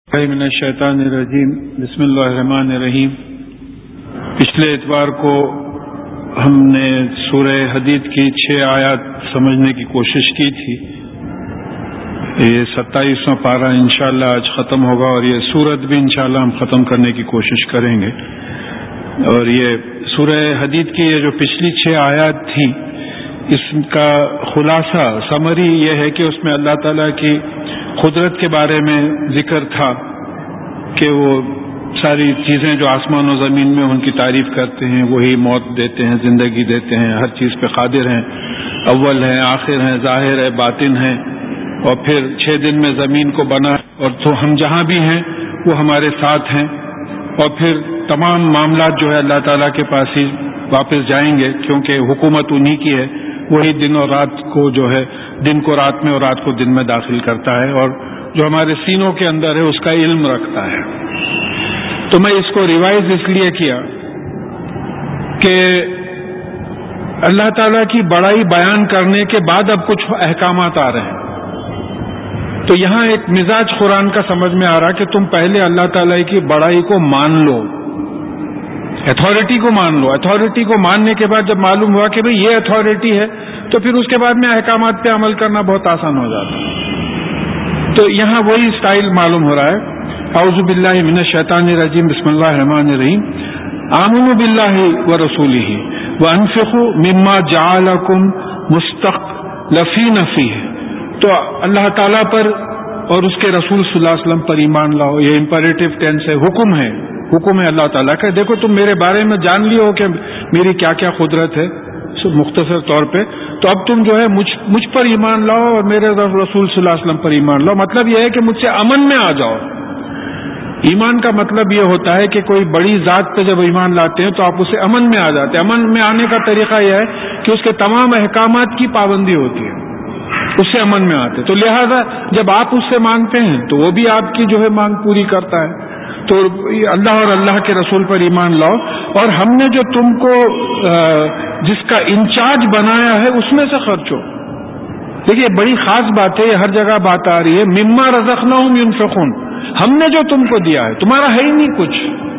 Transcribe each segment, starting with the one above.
من الشیطان الرجیم بسم اللہ الرحمن الرحیم۔ پچھلے اتوار کو ہم نے سورہ حدید کی 6 آیات سمجھنے کی کوشش کی تھی۔ یہ 27واں پارہ انشاءاللہ آج ختم ہوگا اور یہ سورت بھی انشاءاللہ ہم ختم کرنے کی کوشش کریں گے۔ اور یہ سورہ حدید کی یہ جو پچھلی 6 آیات تھیں، اس کا خلاصہ سمری یہ ہے کہ اس میں اللہ تعالیٰ کی قدرت کے بارے میں ذکر تھا کہ وہ ساری چیزیں جو آسمان و زمین میں ان کی تعریف کرتے ہیں، وہی موت دیتے ہیں، زندگی دیتے ہیں، ہر چیز پہ قادر ہیں، اول ہیں، آخر ہیں، ظاہر ہے، باطن ہیں، اور پھر 6 دن میں زمین کو بنا، اور تو ہم جہاں بھی ہیں وہ ہمارے ساتھ ہیں، اور پھر تمام معاملات جو ہے اللہ تعالیٰ کے پاس ہی واپس جائیں گے، کیونکہ حکومت انہی کی ہے، وہی دن اور رات کو جو ہے دن کو رات میں اور رات کو دن میں داخل کرتا ہے، اور جو ہمارے سینوں کے اندر ہے اس کا علم رکھتا ہے۔ تو میں اس کو ریوائز اس لیے کیا کہ اللہ تعالیٰ کی بڑائی بیان کرنے کے بعد اب کچھ احکامات آ رہے ہیں، تو یہاں ایک مزاج قرآن کا سمجھ میں آ رہا کہ تم پہلے اللہ تعالیٰ کی بڑائی کو مان لو، اتھارٹی کو مان لو۔ اتھارٹی کو ماننے کے بعد جب معلوم ہوا کہ بھئی یہ اتھارٹی ہے، تو پھر اس کے بعد میں احکامات پہ عمل کرنا بہت آسان ہو جاتا ہے۔ تو یہاں وہی سٹائل معلوم ہو رہا ہے۔ اعوذ باللہ من الشیطان الرجیم بسم اللہ الرحمن الرحیم۔ آمنوا باللہ ورسولہ وانفقوا مما جعلکم مستخلفین فیہ۔ تو اللہ تعالیٰ پر اور اس کے رسول صلی اللہ علیہ وسلم پر ایمان لاؤ، یہ امپیریٹو ٹینس ہے، حکم ہے اللہ تعالیٰ کا۔ دیکھو تم میرے بارے میں جان لیے ہو کہ میری کیا کیا قدرت ہے مختصر طور پہ، تو اب تم جو ہے مجھ پر ایمان لاؤ اور میرے رسول صلی اللہ علیہ وسلم پر ایمان لاؤ۔ مطلب یہ ہے کہ مجھ سے امن میں آ جاؤ۔ ایمان کا مطلب یہ ہوتا ہے کہ کوئی بڑی ذات پہ جب ایمان لاتے ہیں تو آپ اسے امن میں آ جاتے ہیں۔ امن میں آنے کا طریقہ یہ ہے کہ اس کے تمام احکامات کی پابندی ہوتی ہے، اس سے امن میں آتے۔ تو لہذا جب آپ اس سے مانگتے ہیں تو وہ بھی آپ کی جو ہے مانگ پوری کرتا ہے۔ تو اللہ اور اللہ کے رسول پر ایمان لاؤ، اور ہم نے جو تم کو جس کا انچارج بنایا ہے اس میں سے خرچو۔ دیکھیے بڑی خاص بات ہے، یہ ہر جگہ بات آ رہی ہے، مما رزقناہم ينفقون۔ ہم نے جو تم کو دیا ہے، تمہارا ہے ہی نہیں کچھ،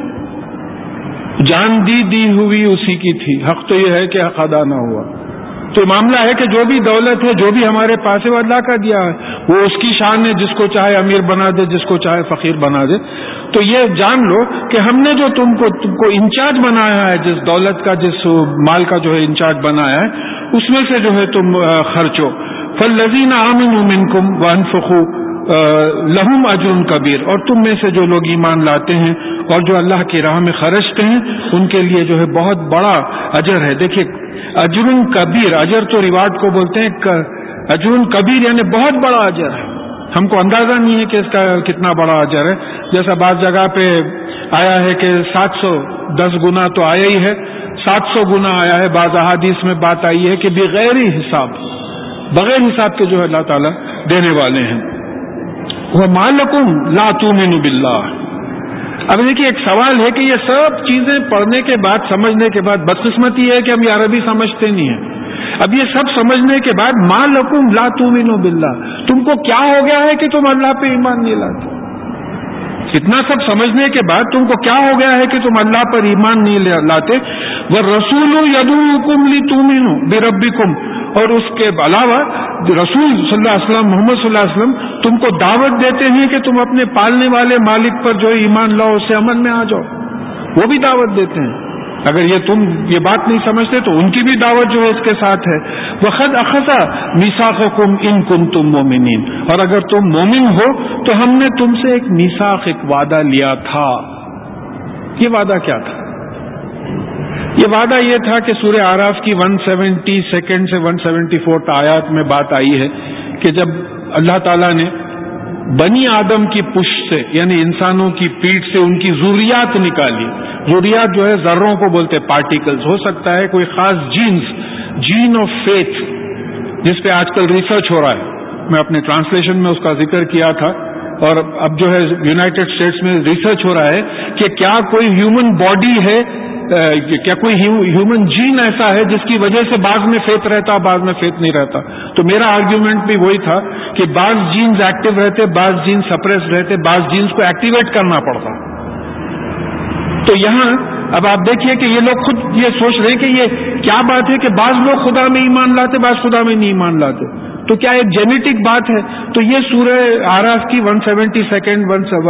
جان دی ہوئی اسی کی تھی، حق تو یہ ہے کہ حق ادا نہ ہوا۔ تو معاملہ ہے کہ جو بھی دولت ہے، جو بھی ہمارے پاس ہے، وہ اللہ کا دیا ہے، وہ اس کی شان ہے، جس کو چاہے امیر بنا دے، جس کو چاہے فقیر بنا دے۔ تو یہ جان لو کہ ہم نے جو تم کو انچارج بنایا ہے، جس دولت کا، جس مال کا جو ہے انچارج بنایا ہے، اس میں سے جو ہے تم خرچو۔ فالذین آمنوا منکم وانفقوا لہم اجر کبیر۔ اور تم میں سے جو لوگ ایمان لاتے ہیں اور جو اللہ کی راہ میں خرچتے ہیں، ان کے لیے جو ہے بہت بڑا اجر ہے۔ دیکھیے اجر کبیر، اجر تو ریوارڈ کو بولتے ہیں، اجر کبیر یعنی بہت بڑا اجر ہے۔ ہم کو اندازہ نہیں ہے کہ اس کا کتنا بڑا اجر ہے۔ جیسا بعض جگہ پہ آیا ہے کہ 710 گنا تو آیا ہی ہے، 700 گنا آیا ہے، بعض احادیث میں بات آئی ہے کہ بغیر حساب، بغیر حساب کے جو ہے اللہ تعالیٰ دینے والے ہیں۔ وَمَا لَكُمْ لَا تُؤْمِنُوا بِاللَّهِ۔ اب دیکھیے ایک سوال ہے کہ یہ سب چیزیں پڑھنے کے بعد، سمجھنے کے بعد، بدقسمتی ہے کہ ہم یہ عربی سمجھتے نہیں ہیں۔ اب یہ سب سمجھنے کے بعد مَا لَكُمْ لَا تُؤْمِنُوا بِاللَّهِ، تم کو کیا ہو گیا ہے کہ تم اللہ پہ ایمان نہیں لاتے؟ اتنا سب سمجھنے کے بعد تم کو کیا ہو گیا ہے کہ تم اللہ پر ایمان نہیں لاتے؟ وَالرَّسُولُ يَدْعُوكُمْ لِتُؤْمِنُوا بِرَبِّكُمْ، اور اس کے علاوہ رسول صلی اللہ علیہ وسلم، محمد صلی اللہ علیہ وسلم تم کو دعوت دیتے ہیں کہ تم اپنے پالنے والے مالک پر جو ایمان لاؤ، اس سے امن میں آ جاؤ، وہ بھی دعوت دیتے ہیں۔ اگر تم یہ بات نہیں سمجھتے تو ان کی بھی دعوت جو ہے اس کے ساتھ ہے۔ وَقَدْ أَخَذَ مِيثَاقَكُمْ إِن كُنتُم مُؤْمِنِينَ، اور اگر تم مومن ہو تو ہم نے تم سے ایک میثاق، ایک وعدہ لیا تھا۔ یہ وعدہ کیا تھا؟ یہ وعدہ یہ تھا کہ سورہ اعراف کی 172 سے 174 آیات میں بات آئی ہے کہ جب اللہ تعالیٰ نے بنی آدم کی پشت سے، یعنی انسانوں کی پیٹھ سے ان کی ذریات نکالی۔ ذریات جو ہے ذروں کو بولتے، پارٹیکلز، ہو سکتا ہے کوئی خاص جین آف فیتھ، جس پہ آج کل ریسرچ ہو رہا ہے، میں اپنے ٹرانسلیشن میں اس کا ذکر کیا تھا، اور اب جو ہے یونائٹڈ اسٹیٹس میں ریسرچ ہو رہا ہے کہ کیا کوئی ہیومن باڈی ہے کیا کوئی ہیومن جین ایسا ہے جس کی وجہ سے بعض میں فیت رہتا بعض میں فیت نہیں رہتا؟ تو میرا آرگیومنٹ بھی وہی تھا کہ بعض جینز ایکٹیو رہتے، بعض جینز سپریس رہتے، بعض جینز کو ایکٹیویٹ کرنا پڑتا. تو یہاں اب آپ دیکھیے کہ یہ لوگ خود یہ سوچ رہے ہیں کہ یہ کیا بات ہے کہ بعض لوگ خدا میں ایمان لاتے، بعض خدا میں نہیں ایمان لاتے. تو کیا ایک جینیٹک بات ہے؟ تو یہ سورہ آراف کی 172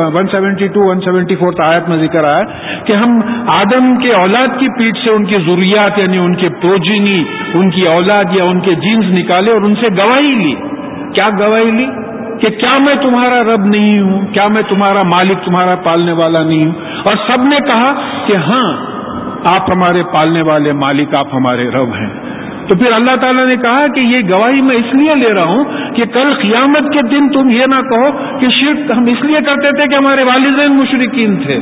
174 آیت میں ذکر آیا کہ ہم آدم کے اولاد کی پیٹھ سے ان کی ذریات یعنی ان کے پروجینی، ان کی اولاد یا ان کے جینز نکالے اور ان سے گواہی لی. کیا گواہی لی؟ کہ کیا میں تمہارا رب نہیں ہوں؟ کیا میں تمہارا مالک، تمہارا پالنے والا نہیں ہوں؟ اور سب نے کہا کہ ہاں آپ ہمارے پالنے والے مالک، آپ ہمارے رب ہیں. تو پھر اللہ تعالیٰ نے کہا کہ یہ گواہی میں اس لیے لے رہا ہوں کہ کل قیامت کے دن تم یہ نہ کہو کہ شرک ہم اس لیے کرتے تھے کہ ہمارے والدین مشرکین تھے.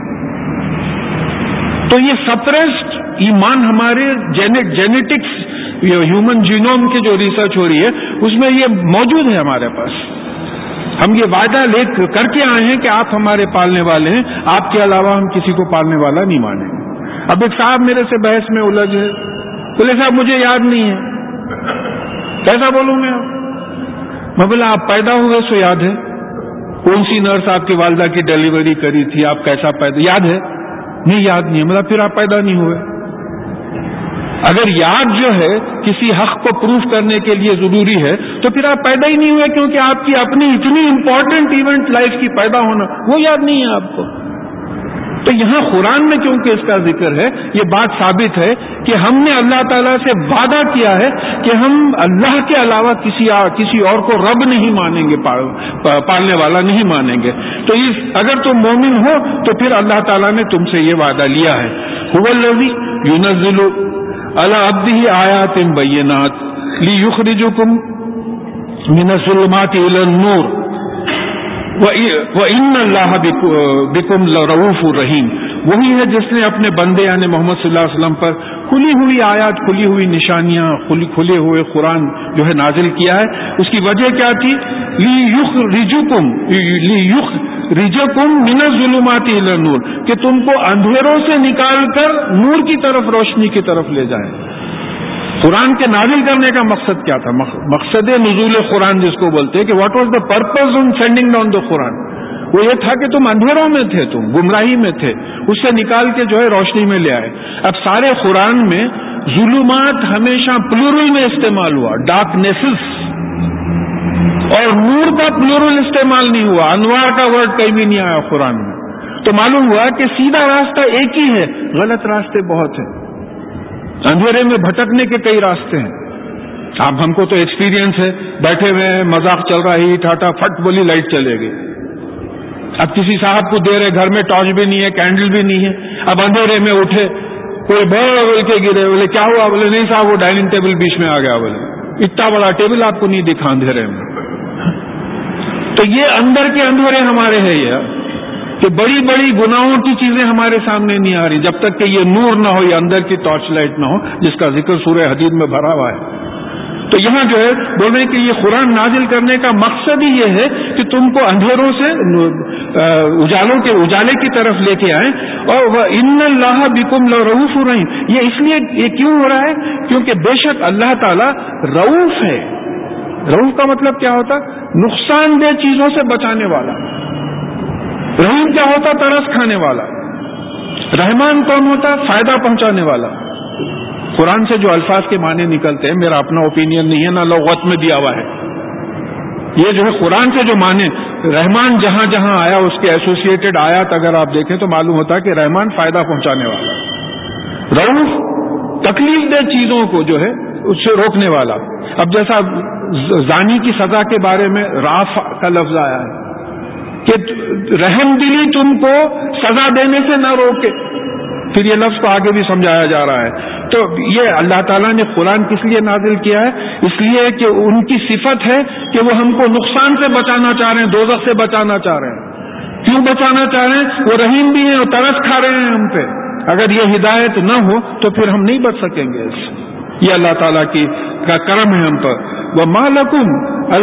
تو یہ سپریسڈ ایمان ہمارے جینیٹکس، ہیومن جینوم کی جو ریسرچ ہو رہی ہے اس میں یہ موجود ہے ہمارے پاس. ہم یہ وعدہ لے کر کے آئے ہیں کہ آپ ہمارے پالنے والے ہیں، آپ کے علاوہ ہم کسی کو پالنے والا نہیں مانیں گے. اب ایک صاحب میرے سے بحث میں الجھے، بولے صاحب مجھے یاد نہیں ہے. کیسا بولوں میں بولا آپ پیدا ہوئے سو یاد ہے؟ کون سی نرس آپ کی والدہ کی ڈیلیوری کری تھی؟ آپ کیسا پیدا یاد ہے؟ نہیں یاد نہیں ہے. مطلب پھر آپ پیدا نہیں ہوئے. اگر یاد جو ہے کسی حق کو پروف کرنے کے لیے ضروری ہے تو پھر آپ پیدا ہی نہیں ہوئے، کیونکہ آپ کی اپنی اتنی امپورٹنٹ ایونٹ لائف کی پیدا ہونا وہ یاد نہیں ہے آپ کو. تو یہاں قرآن میں کیونکہ اس کا ذکر ہے، یہ بات ثابت ہے کہ ہم نے اللہ تعالیٰ سے وعدہ کیا ہے کہ ہم اللہ کے علاوہ کسی اور کو رب نہیں مانیں گے، پالنے والا نہیں مانیں گے. تو اگر تم مومن ہو تو پھر اللہ تعالیٰ نے تم سے یہ وعدہ لیا ہے. هو الذی ينزل علی عبدہ آیات بینات لیخرجکم من الظلمات الی النور وَإِنَّ اللَّهَ بِكُمْ لَرَؤُوفٌ رَحِيمٌ. وہی ہے جس نے اپنے بندے یعنی محمد صلی اللہ علیہ وسلم پر کھلی ہوئی آیات، کھلی ہوئی نشانیاں، کھلے ہوئے قرآن جو ہے نازل کیا ہے. اس کی وجہ کیا تھی؟ لِيُخْرِجَكُم مِّنَ الظُّلُمَاتِ إِلَى النُّورِ، کہ تم کو اندھیروں سے نکال کر نور کی طرف، روشنی کی طرف لے جائیں. قرآن کے نازل کرنے کا مقصد کیا تھا؟ مقصد نزول قرآن جس کو بولتے ہیں کہ what was the purpose in sending down the Quran, وہ یہ تھا کہ تم اندھیروں میں تھے، تم گمراہی میں تھے، اس سے نکال کے جو ہے روشنی میں لے آئے. اب سارے قرآن میں ظلمات ہمیشہ پلورل میں استعمال ہوا، ڈارکنیسز، اور نور کا پلورل استعمال نہیں ہوا، انوار کا ورڈ کہیں بھی نہیں آیا قرآن میں. تو معلوم ہوا کہ سیدھا راستہ ایک ہی ہے، غلط راستے بہت ہیں. اندھیرے میں بھٹکنے کے کئی راستے ہیں. اب ہم کو تو ایکسپیرینس ہے، بیٹھے ہوئے ہیں، مذاق چل رہا ہے، ٹھاٹا پھٹ بولی لائٹ چلے گئی. اب کسی صاحب کو دے رہے، گھر میں ٹارچ بھی نہیں ہے، کینڈل بھی نہیں ہے. اب اندھیرے میں اٹھے، کوئی بول کے گرے، بولے کیا ہوا؟ بولے نہیں صاحب وہ ڈائننگ ٹیبل بیچ میں آ گیا. بولے اتنا بڑا ٹیبل آپ کو نہیں دکھا اندھیرے میں. تو یہ اندر کے اندھیرے ہمارے ہیں یہ کہ بڑی بڑی گناہوں کی چیزیں ہمارے سامنے نہیں آ رہی جب تک کہ یہ نور نہ ہو، یہ اندر کی ٹارچ لائٹ نہ ہو جس کا ذکر سورہ حدید میں بھرا ہوا ہے. تو یہاں جو ہے بول رہے ہیں کہ یہ قرآن نازل کرنے کا مقصد ہی یہ ہے کہ تم کو اندھیروں سے اجالے کی طرف لے کے آئیں. اور وَإِنَّ اللَّهَ بِكُمْ لَرَؤُوفٌ رَحِيمٌ، یہ اس لیے یہ کیوں ہو رہا ہے؟ کیونکہ بے شک اللہ تعالیٰ رؤوف ہے. رؤوف کا مطلب کیا ہوتا؟ نقصان دہ چیزوں سے بچانے والا. رحیم کیا ہوتا؟ ترس کھانے والا. رحمان کون ہوتا؟ فائدہ پہنچانے والا. قرآن سے جو الفاظ کے معنی نکلتے ہیں، میرا اپنا اوپینین نہیں ہے، نہ لغت میں دیا ہوا ہے، یہ جو ہے قرآن سے جو معنی رحمان جہاں جہاں آیا اس کے ایسوسیٹڈ آیات اگر آپ دیکھیں تو معلوم ہوتا ہے کہ رحمان فائدہ پہنچانے والا. رؤوف تکلیف دہ چیزوں کو جو ہے اس سے روکنے والا. اب جیسا زانی کی سزا کے بارے میں راف کا لفظ آیا ہے کہ رحم دلی تم کو سزا دینے سے نہ روکے، پھر یہ لفظ کو آگے بھی سمجھایا جا رہا ہے. تو یہ اللہ تعالیٰ نے قرآن کس لیے نازل کیا ہے؟ اس لیے کہ ان کی صفت ہے کہ وہ ہم کو نقصان سے بچانا چاہ رہے ہیں، دوزخ سے بچانا چاہ رہے ہیں. کیوں بچانا چاہ رہے ہیں؟ وہ رحیم بھی ہیں اور ترس کھا رہے ہیں ہم پہ. اگر یہ ہدایت نہ ہو تو پھر ہم نہیں بچ سکیں گے. یہ اللہ تعالیٰ کا کرم ہے ہم پر. وَمَا لَكُمْ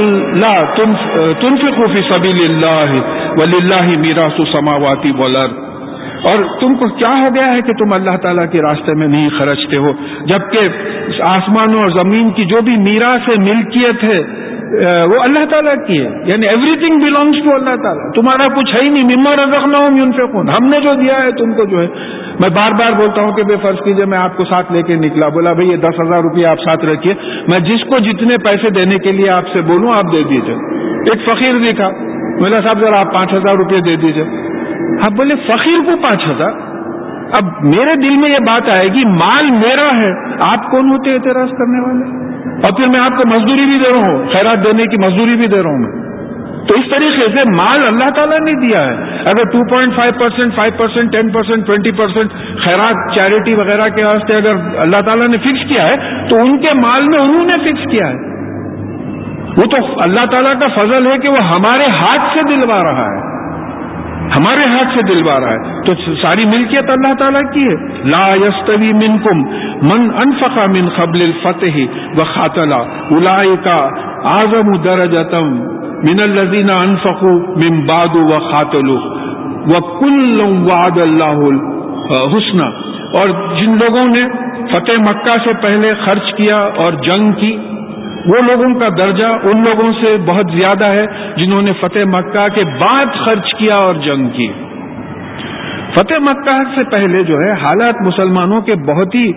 أَلَّا تُنْفِقُوا فِي سَبِيلِ اللَّهِ وَلِلَّهِ مِيرَاثُ السَّمَاوَاتِ وَالْأَرْضِ اور تم کو کیا ہو گیا ہے کہ تم اللہ تعالیٰ کے راستے میں نہیں خرچتے ہو، جبکہ آسمانوں اور زمین کی جو بھی میراث ہے، ملکیت ہے، وہ اللہ تعالیٰ کی ہے. یعنی everything belongs to Allah تعالیٰ. تمہارا کچھ ہے ہی نہیں. مما رزقناہم ينفقون، ہم نے جو دیا ہے تم کو جو ہے. میں بار بار بولتا ہوں کہ بے فرض کیجئے میں آپ کو ساتھ لے کے نکلا، بولا بھائی یہ 10,000 روپیہ آپ ساتھ رکھیے، میں جس کو جتنے پیسے دینے کے لیے آپ سے بولوں آپ دے دیجیے. ایک فقیر دکھا، بولا صاحب ذرا آپ 5,000 روپیہ دے دیجیے. آپ بولے فقیر کو 5,000؟ اب میرے دل میں یہ بات آئے گی مال میرا ہے، آپ کون ہوتے اعتراض کرنے والے؟ اور پھر میں آپ کو مزدوری بھی دے رہا ہوں، خیرات دینے کی مزدوری بھی دے رہا ہوں میں. تو اس طریقے سے مال اللہ تعالیٰ نے دیا ہے. اگر 2.5%، 5%، 10%، 20% خیرات چیریٹی وغیرہ کے واسطے اگر اللہ تعالیٰ نے فکس کیا ہے تو ان کے مال میں انہوں نے فکس کیا ہے. وہ تو اللہ تعالیٰ کا فضل ہے کہ وہ ہمارے ہاتھ سے دلوا رہا ہے، ہمارے ہاتھ سے دلوا رہا ہے. تو ساری ملکیت اللہ تعالیٰ کی ہے. لا یستوی منکم من انفق من قبل الفتح وقاتل اولئک اعظم درجۃ من الذین انفقوا من بعد وقاتلوا وکلا وعد اللہ الحسنى. اور جن لوگوں نے فتح مکہ سے پہلے خرچ کیا اور جنگ کی، وہ لوگوں کا درجہ ان لوگوں سے بہت زیادہ ہے جنہوں نے فتح مکہ کے بعد خرچ کیا اور جنگ کی. فتح مکہ سے پہلے جو ہے حالات مسلمانوں کے بہت ہی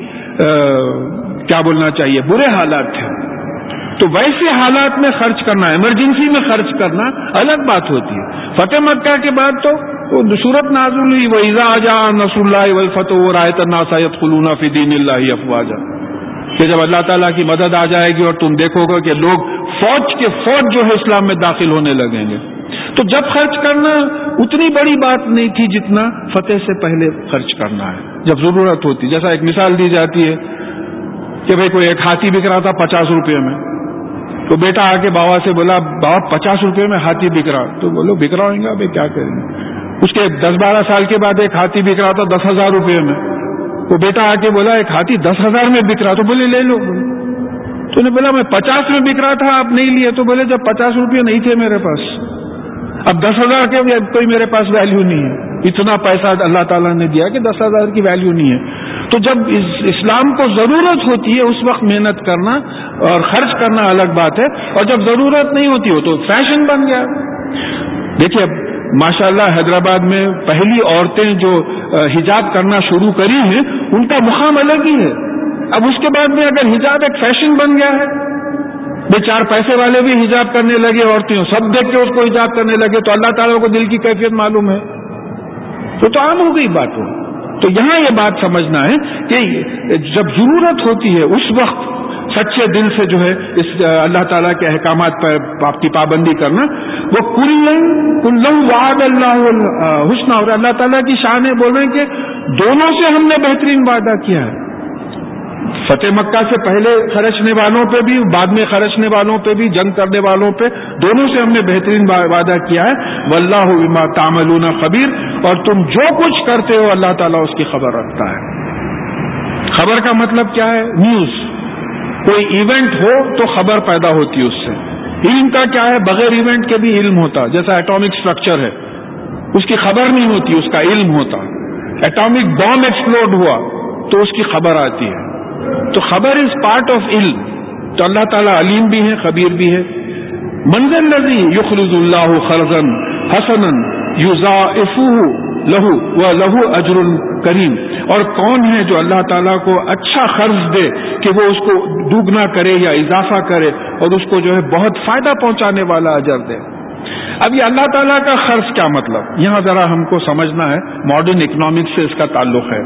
کیا بولنا چاہیے، برے حالات تھے. تو ویسے حالات میں خرچ کرنا، ایمرجنسی میں خرچ کرنا الگ بات ہوتی ہے. فتح مکہ کے بعد تو سورت نازل ہوئی وَإِذَا جَاءَ نَصْرُ اللَّهِ وَالْفَتْحُ وَرَأَيْتَ النَّاسَ يَدْخُلُونَ فِي دِينِ اللَّهِ أَفْوَاجًا، کہ جب اللہ تعالیٰ کی مدد آ جائے گی اور تم دیکھو گے کہ لوگ فوج کے فوج جو ہے اسلام میں داخل ہونے لگیں گے. تو جب خرچ کرنا اتنی بڑی بات نہیں تھی جتنا فتح سے پہلے خرچ کرنا ہے جب ضرورت ہوتی. جیسا ایک مثال دی جاتی ہے کہ بھئی کوئی ایک ہاتھی بک رہا تھا 50 روپے میں، تو بیٹا آ کے بابا سے بولا بابا 50 روپے میں ہاتھی بک رہا. تو بولو بک رہا ہوگا بھائی کیا کریں گے. اس کے 10-12 سال کے بعد ایک ہاتھی بک رہا تھا 10,000 روپے میں. وہ بیٹا آ کے بولا ایک ہاتھی 10,000 میں بک رہا. تو بولے لے لو. تو نے بولا میں 50 میں بک رہا تھا آپ نہیں لیے. تو بولے جب 50 روپے نہیں تھے میرے پاس، اب 10,000 کے کوئی میرے پاس ویلیو نہیں ہے. اتنا پیسہ اللہ تعالیٰ نے دیا کہ 10,000 کی ویلیو نہیں ہے. تو جب اسلام کو ضرورت ہوتی ہے اس وقت محنت کرنا اور خرچ کرنا الگ بات ہے، اور جب ضرورت نہیں ہوتی ہو تو فیشن بن گیا. دیکھیے اب ماشاءاللہ حیدرآباد میں پہلی عورتیں جو حجاب کرنا شروع کری ہیں ان کا مقام الگ ہی ہے. اب اس کے بعد میں اگر حجاب ایک فیشن بن گیا ہے، بے چار پیسے والے بھی حجاب کرنے لگے، عورتیں سب دیکھ کے اس کو حجاب کرنے لگے، تو اللہ تعالیٰ کو دل کی کیفیت معلوم ہے. تو عام ہو گئی بات ہو. تو یہاں یہ بات سمجھنا ہے کہ جب ضرورت ہوتی ہے اس وقت سچے دل سے جو ہے اس اللہ تعالیٰ کے احکامات پر آپ کی پابندی کرنا. وہ کلًا وعد اللہ الحسنى، اور اللہ تعالیٰ کی شان ہے، بول رہے ہیں کہ دونوں سے ہم نے بہترین وعدہ کیا ہے. فتح مکہ سے پہلے خرچنے والوں پہ بھی، بعد میں خرچنے والوں پہ بھی، جنگ کرنے والوں پہ، دونوں سے ہم نے بہترین وعدہ کیا ہے. واللہ بما تعملون خبیر، اور تم جو کچھ کرتے ہو اللہ تعالیٰ اس کی خبر رکھتا ہے. خبر کا مطلب کیا ہے؟ نیوز. کوئی ایونٹ ہو تو خبر پیدا ہوتی ہے اس سے. علم کا کیا ہے؟ بغیر ایونٹ کے بھی علم ہوتا. جیسا ایٹامک سٹرکچر ہے اس کی خبر نہیں ہوتی، اس کا علم ہوتا. ایٹامک بام ایکسپلوڈ ہوا تو اس کی خبر آتی ہے. تو خبر از پارٹ آف علم. تو اللہ تعالیٰ علیم بھی ہے، خبیر بھی ہے. من ذا الذی یقرض اللہ قرضا حسنا یضاعفہ لہ ولہ اجر کریم، اور کون ہے جو اللہ تعالیٰ کو اچھا قرض دے کہ وہ اس کو دوگنا کرے یا اضافہ کرے اور اس کو جو ہے بہت فائدہ پہنچانے والا اجر دے. اب یہ اللہ تعالیٰ کا قرض کیا مطلب، یہاں ذرا ہم کو سمجھنا ہے. ماڈرن اکنامکس سے اس کا تعلق ہے.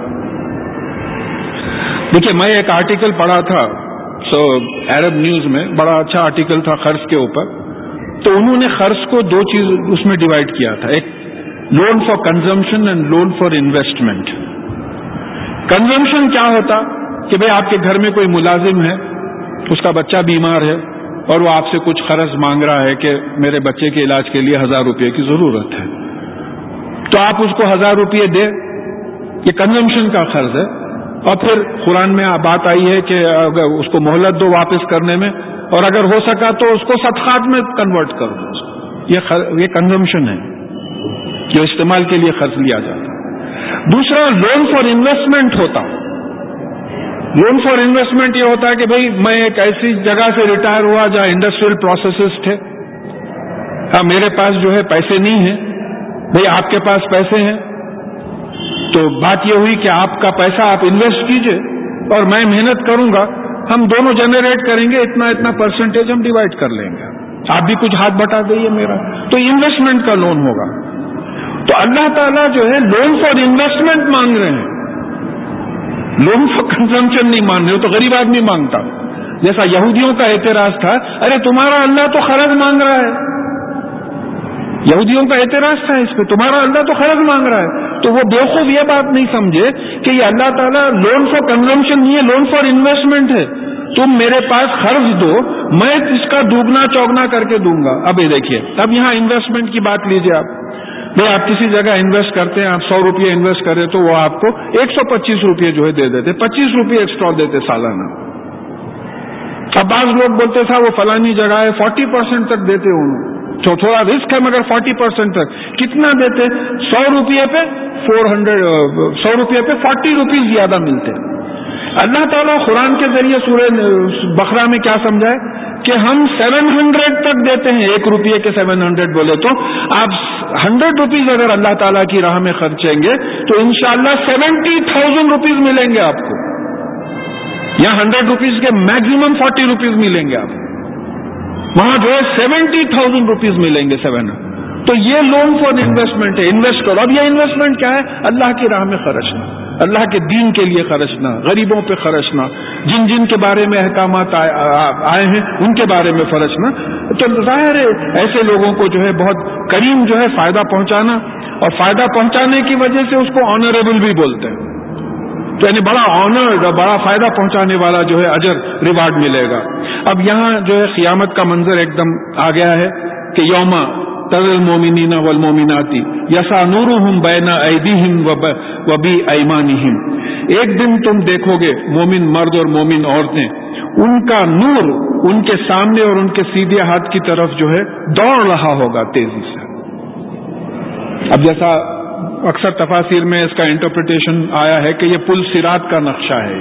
دیکھیے میں ایک آرٹیکل پڑھا تھا عرب نیوز میں، بڑا اچھا آرٹیکل تھا قرض کے اوپر. تو انہوں نے قرض کو دو چیز اس میں ڈیوائڈ کیا تھا، ایک loan for consumption and loan for investment. Consumption کیا ہوتا کہ بھئی آپ کے گھر میں کوئی ملازم ہے، اس کا بچہ بیمار ہے اور وہ آپ سے کچھ قرض مانگ رہا ہے کہ میرے بچے کے علاج کے لیے 1,000 روپے کی ضرورت ہے. تو آپ اس کو 1,000 روپے دیں، یہ کنزمپشن کا قرض ہے. اور پھر قرآن میں بات آئی ہے کہ اگر اس کو مہلت دو واپس کرنے میں، اور اگر ہو سکا تو اس کو صدقات میں کنورٹ کر دو. یہ کنزمپشن ہے جو استعمال کے لیے قرض لیا جاتا ہے. दूसरा लोन फॉर इन्वेस्टमेंट होता। लोन फॉर इन्वेस्टमेंट ये होता है कि भाई मैं एक ऐसी जगह से रिटायर हुआ जहां इंडस्ट्रियल प्रोसेसेस थे, मेरे पास जो है पैसे नहीं है, भाई आपके पास पैसे हैं, तो बात ये हुई कि आपका पैसा आप इन्वेस्ट कीजिए और मैं मेहनत करूंगा, हम दोनों जनरेट करेंगे, इतना इतना परसेंटेज हम डिवाइड कर लेंगे, आप भी कुछ हाथ बटा देइए मेरा, तो इन्वेस्टमेंट का लोन होगा। तो अल्लाह ताला जो है लोन फॉर इन्वेस्टमेंट मांग रहे हैं, लोन फॉर कंजम्पशन नहीं मांग रहे, तो गरीब आदमी मांगता। जैसा यहूदियों का एतराज था, अरे तुम्हारा अल्लाह तो खर्च मांग रहा है, यहूदियों का एतराज था इस पे, तुम्हारा अल्लाह तो खर्च मांग रहा है। तो वो बेवकूफ ये बात नहीं समझे कि ये अल्लाह ताला लोन फॉर कंजम्पशन नहीं है, लोन फॉर इन्वेस्टमेंट है। तुम मेरे पास खर्च दो, मैं इसका दुगना चौगना करके दूंगा। अब ये देखिए, अब यहां इन्वेस्टमेंट की बात लीजिए आप, भाई आप किसी जगह इन्वेस्ट करते हैं, आप 100 रुपये इन्वेस्ट करें तो वो आपको 125 रुपये जो है दे देते, 25 रुपये एक्स्ट्रा देते सालाना। अब बाज लोग बोलते था वो फलानी जगह है 40% तक देते उन्होंने, तो थोड़ा रिस्क है मगर 40% तक कितना देते, 100 रुपये पे 100 रुपये पे 40 रुपीज ज्यादा मिलते। अल्लाह ताला कुरान के जरिए सूरह बकरा में क्या समझाए कि हम 700 तक देते हैं, 1 रुपये के 700 बोले तो आप 100 रुपीज अगर अल्लाह ताला की राह में खर्चेंगे तो इंशाअल्लाह 70,000 रुपीज मिलेंगे आपको। यहां 100 रुपीज के मैक्सिमम 40 रुपीज मिलेंगे आपको, वहां जो है 70,000 रुपीज मिलेंगे 700। तो ये लोन फॉर इन्वेस्टमेंट है, इन्वेस्ट करो। अब ये इन्वेस्टमेंट क्या है, अल्लाह की राह में खर्चना, अल्लाह के दीन के लिए खर्चना, गरीबों पे खर्चना, जिन जिन के बारे में अहकामात आए हैं उनके बारे में खर्चना। तो जाहिर है ऐसे लोगों को जो है बहुत करीम जो है फायदा पहुंचाना, और फायदा पहुंचाने की वजह से उसको ऑनरेबल भी बोलते हैं, तो यानी बड़ा ऑनर्ड, बड़ा फायदा पहुंचाने वाला जो है अजर रिवार्ड मिलेगा। अब यहां जो है क़ियामत का मंजर एकदम आ गया है कि यौमा तरल मोमिनीना वल मोमिनाती यसा नूरुहुम बैना ऐदीहिम व बी ऐमानिहिम। एक दिन तुम देखोगे मोमिन मर्द और मोमिन औरतें, उनका नूर उनके सामने और उनके सीधे हाथ की तरफ जो है दौड़ रहा होगा तेजी से। अब जैसा अक्सर तफासिर में इसका इंटरप्रिटेशन आया है कि ये पुल सिरात का नक्शा है,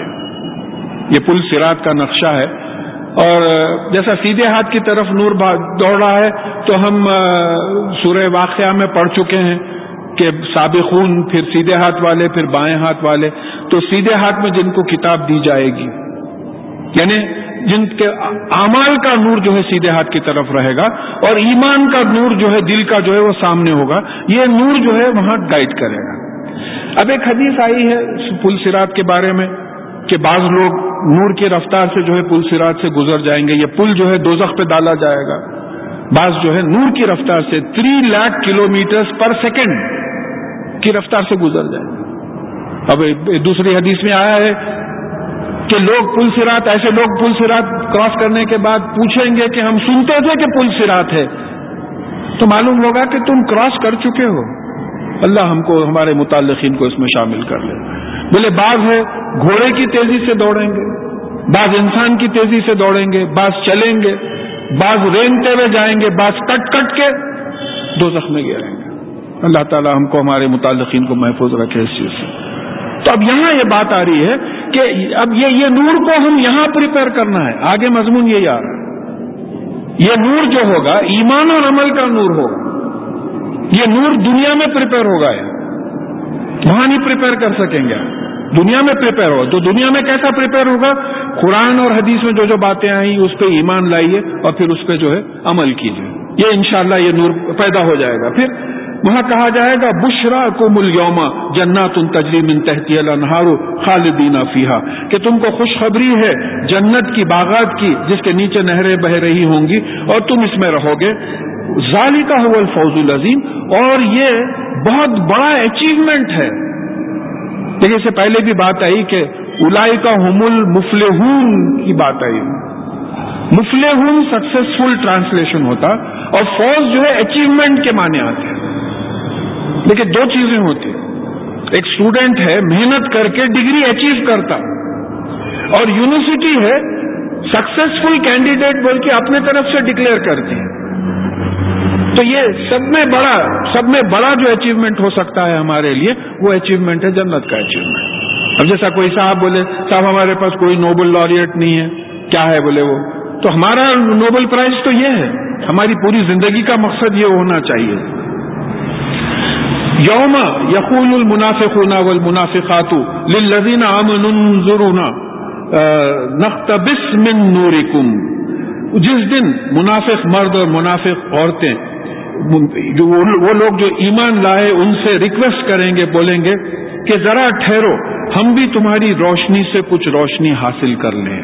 ये पुल सिरात का नक्शा है, और जैसा सीधे हाथ की तरफ नूर दौड़ रहा है तो हम सूरह वाक़िया में पढ़ चुके हैं कि साबिक़ून, फिर सीधे हाथ वाले, फिर बाएं हाथ वाले। तो सीधे हाथ में जिनको किताब दी जाएगी, यानी जिनके आमाल का नूर जो है सीधे हाथ की तरफ रहेगा, और ईमान का नूर जो है दिल का जो है वो सामने होगा, ये नूर जो है वहां गाइड करेगा। अब एक हदीस आई है पुल सिरात के बारे में कि बाज लोग नूर की रफ्तार से जो है पुल सिरात से गुजर जाएंगे, ये पुल जो है दोज़ख पे डाला जाएगा, बाज जो है नूर की रफ्तार से 3 लाख किलोमीटर पर सेकेंड की रफ्तार से गुजर जाएंगे। अब दूसरी हदीस में आया है कि लोग पुल सिरात, ऐसे लोग पुल सिरात क्रॉस करने के बाद पूछेंगे कि हम सुनते थे कि पुल सिरात है, तो मालूम होगा कि तुम क्रॉस कर चुके हो। अल्लाह हमको, हमारे मुताल्लिकीन को इसमें शामिल कर ले। बोले बाज है घोड़े की तेजी से दौड़ेंगे, बाज इंसान की तेजी से दौड़ेंगे, बाज चलेंगे, बाज रेंगते हुए जाएंगे, बाज कट कट के दोज़ख में गिरेंगे। अल्लाह ताला हमको, हमारे मुताल्लिकीन को महफूज रखे इस चीज से। तो अब यहां ये बात आ रही है कि अब ये नूर को हम यहां प्रिपेयर करना है, आगे मजमून यही आ रहा है। ये नूर जो होगा ईमान और अमल का नूर होगा, ये नूर दुनिया में प्रिपेयर होगा, वहां नहीं प्रिपेयर कर सकेंगे, दुनिया में प्रिपेयर होगा। तो दुनिया में कैसा प्रिपेयर होगा, कुरान और हदीस में जो जो बातें आई उस पर ईमान लाइए और फिर उस पर जो है अमल कीजिए, ये इंशाअल्लाह ये नूर पैदा हो जाएगा। फिर वहां कहा जाएगा बुशरा कुमुल यौमा जन्नातुन तजरी मिन तहतिहल अनहारु खालिदीना फीहा, कि तुमको खुशखबरी है जन्नत की, बागात की, जिसके नीचे नहरें बह रही होंगी और तुम इसमें रहोगे। ज़ालिका हुवल फौजुल अज़ीम, और ये बहुत बड़ा अचीवमेंट है। देखिए इससे पहले भी बात आई कि उलाइका हुमुल मुफलिहून की बात आई, मुफलिहून सक्सेसफुल ट्रांसलेशन होता, और फौज जो है अचीवमेंट के माने आते हैं। देखिए दो चीजें होती, एक स्टूडेंट है मेहनत करके डिग्री अचीव करता, और यूनिवर्सिटी है सक्सेसफुल कैंडिडेट बोल के अपने तरफ से डिक्लेयर करती है। تو یہ سب میں بڑا جو اچیومنٹ ہو سکتا ہے ہمارے لیے وہ اچیومنٹ ہے جنت کا اچیومنٹ۔ اب جیسا کوئی صاحب بولے صاحب ہمارے پاس کوئی نوبل لاریٹ نہیں ہے، کیا ہے بولے وہ، تو ہمارا نوبل پرائز تو یہ ہے، ہماری پوری زندگی کا مقصد یہ ہونا چاہیے۔ یوم یقول المنافقون والمنافقات للذین آمنوا انظرونا نقتبس من نورکم، جس دن منافق مرد اور منافق عورتیں وہ لوگ جو ایمان لائے ان سے ریکویسٹ کریں گے، بولیں گے کہ ذرا ٹھہرو ہم بھی تمہاری روشنی سے کچھ روشنی حاصل کر لیں۔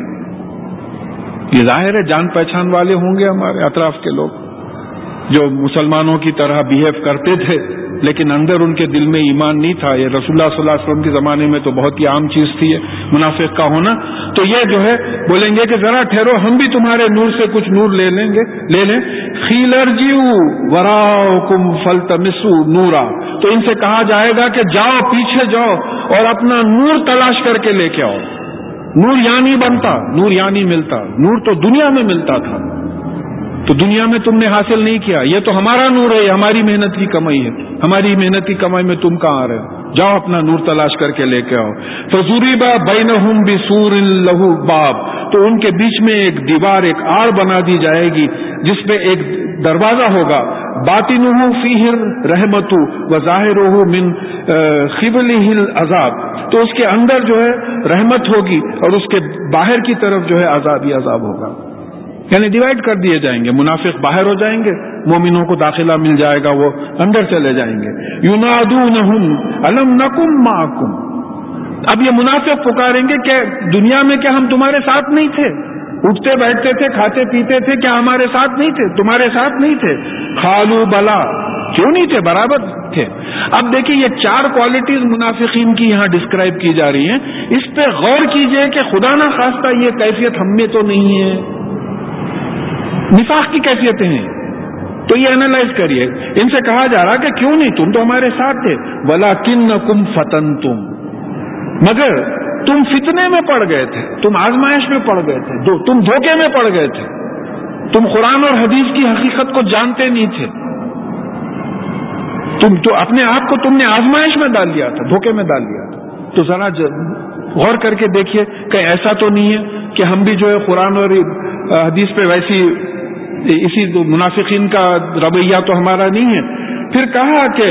یہ ظاہر ہے جان پہچان والے ہوں گے ہمارے اطراف کے لوگ جو مسلمانوں کی طرح بیہیو کرتے تھے لیکن اندر ان کے دل میں ایمان نہیں تھا۔ یہ رسول اللہ صلی اللہ علیہ وسلم کے زمانے میں تو بہت ہی عام چیز تھی منافق کا ہونا۔ تو یہ جو ہے بولیں گے کہ ذرا ٹھہرو ہم بھی تمہارے نور سے کچھ نور لے لیں۔ خیل ارجعوا وراءکم فالتمسوا نورا، تو ان سے کہا جائے گا کہ جاؤ پیچھے جاؤ اور اپنا نور تلاش کر کے لے کے آؤ۔ نور یعنی بنتا، نور یعنی ملتا، نور تو دنیا میں ملتا تھا تو دنیا میں تم نے حاصل نہیں کیا، یہ تو ہمارا نور ہے، یہ ہماری محنت کی کمائی ہے، ہماری محنت کی کمائی میں تم کہاں آ رہے ہو، جاؤ اپنا نور تلاش کر کے لے کے آؤ۔ فضرب بینہم بسور لہ باب، تو ان کے بیچ میں ایک دیوار، ایک آڑ بنا دی جائے گی جس پہ ایک دروازہ ہوگا، باطنہ فیہ الرحمۃ وظاہرہ من قبلہ العذاب، تو اس کے اندر جو ہے رحمت ہوگی اور اس کے باہر کی طرف جو ہے عذاب ہی عذاب ہوگا، یعنی ڈیوائڈ کر دیے جائیں گے، منافق باہر ہو جائیں گے، مومنوں کو داخلہ مل جائے گا، وہ اندر چلے جائیں گے۔ ینادونہم الم نکن معکم، اب یہ منافق پکاریں گے کہ دنیا میں کیا ہم تمہارے ساتھ نہیں تھے، اٹھتے بیٹھتے تھے، کھاتے پیتے تھے، کیا ہمارے ساتھ نہیں تھے، تمہارے ساتھ نہیں تھے؟ قالوا بلا، کیوں نہیں تھے، برابر تھے۔ اب دیکھیے یہ 4 کوالٹیز منافقین کی یہاں ڈسکرائب کی جا رہی ہیں، اس پہ غور کیجئے کہ خدا نہ خواستہ یہ کیفیت ہم میں تو نہیں ہے، نفاق کی کیفیتیں ہیں، تو یہ انالائز کریے۔ ان سے کہا جا رہا کہ کیوں نہیں، تم تو ہمارے ساتھ تھے، وَلَكِنَّكُمْ فَتَنْتُمْ، مگر تم فتنے میں پڑ گئے تھے، تم آزمائش میں پڑ گئے تھے، تم دھوکے میں پڑ گئے تھے، تم قرآن اور حدیث کی حقیقت کو جانتے نہیں تھے، تم تو اپنے آپ کو تم نے آزمائش میں ڈال لیا تھا، دھوکے میں ڈال لیا تھا۔ تو ذرا غور کر کے دیکھیے کہ ایسا تو نہیں ہے کہ ہم بھی جو ہے قرآن اور حدیث پہ ویسی اسی منافقین کا رویہ تو ہمارا نہیں ہے۔ پھر کہا کہ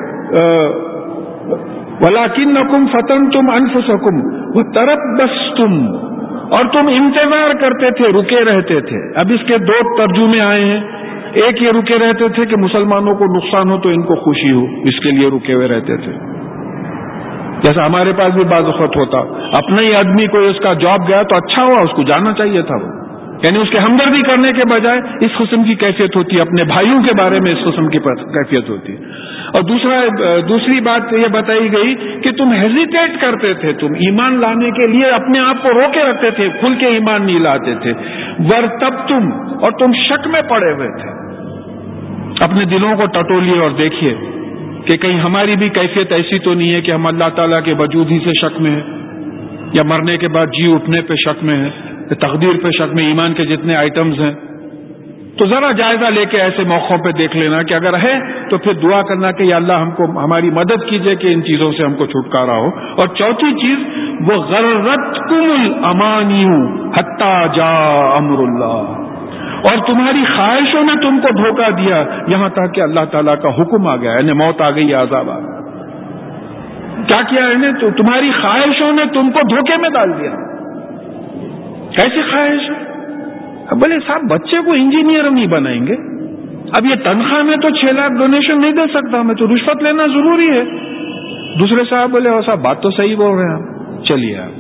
وَلَكِنَّكُمْ فَتَنْتُمْ أَنفُسَكُمْ وَتَرَبَّصْتُمْ، اور تم انتظار کرتے تھے، رکے رہتے تھے۔ اب اس کے 2 ترجمے آئے ہیں، ایک یہ رکے رہتے تھے کہ مسلمانوں کو نقصان ہو تو ان کو خوشی ہو، اس کے لیے رکے ہوئے رہتے تھے، جیسا ہمارے پاس بھی بعض وقت ہوتا، اپنے ہی آدمی کو اس کا جاب گیا تو اچھا ہوا، اس کو جانا چاہیے تھا، وہ یعنی اس کے ہمدردی کرنے کے بجائے اس قسم کی کیفیت ہوتی ہے، اپنے بھائیوں کے بارے میں اس قسم کی کیفیت ہوتی ہے۔ اور دوسری بات یہ بتائی گئی کہ تم ہیزیٹیٹ کرتے تھے، تم ایمان لانے کے لیے اپنے آپ کو روکے رکھتے تھے، کھل کے ایمان نہیں لاتے تھے، ورتبتم، اور تم شک میں پڑے ہوئے تھے۔ اپنے دلوں کو ٹٹولیے اور دیکھیے کہ کہیں ہماری بھی کیفیت ایسی تو نہیں ہے کہ ہم اللہ تعالیٰ کے وجود ہی سے شک میں ہیں، یا مرنے کے بعد جی اٹھنے پہ شک میں ہیں، تقدیر پہ شک میں، ایمان کے جتنے آئٹمز ہیں۔ تو ذرا جائزہ لے کے ایسے موقعوں پہ دیکھ لینا کہ اگر ہے تو پھر دعا کرنا کہ یا اللہ ہم کو ہماری مدد کیجئے کہ ان چیزوں سے ہم کو چھٹکارا ہو۔ اور چوتھی چیز وہ غرتکم الامانی حتی جاء امر اللہ، اور تمہاری خواہشوں نے تم کو دھوکہ دیا یہاں تک کہ اللہ تعالیٰ کا حکم آ گیا، یعنی موت آ گئی یا عذاب آ گیا۔ کیا کیا ہے تو تمہاری خواہشوں نے تم کو دھوکے میں ڈال دیا۔ کیسی خواہش؟ اب بولے صاحب بچے کو انجینئر نہیں بنائیں گے، اب یہ تنخواہ میں تو 6 لاکھ ڈونیشن نہیں دے سکتا، میں تو رشوت لینا ضروری ہے۔ دوسرے صاحب بولے صاحب بات تو صحیح بول رہے ہیں آپ، چلیے آپ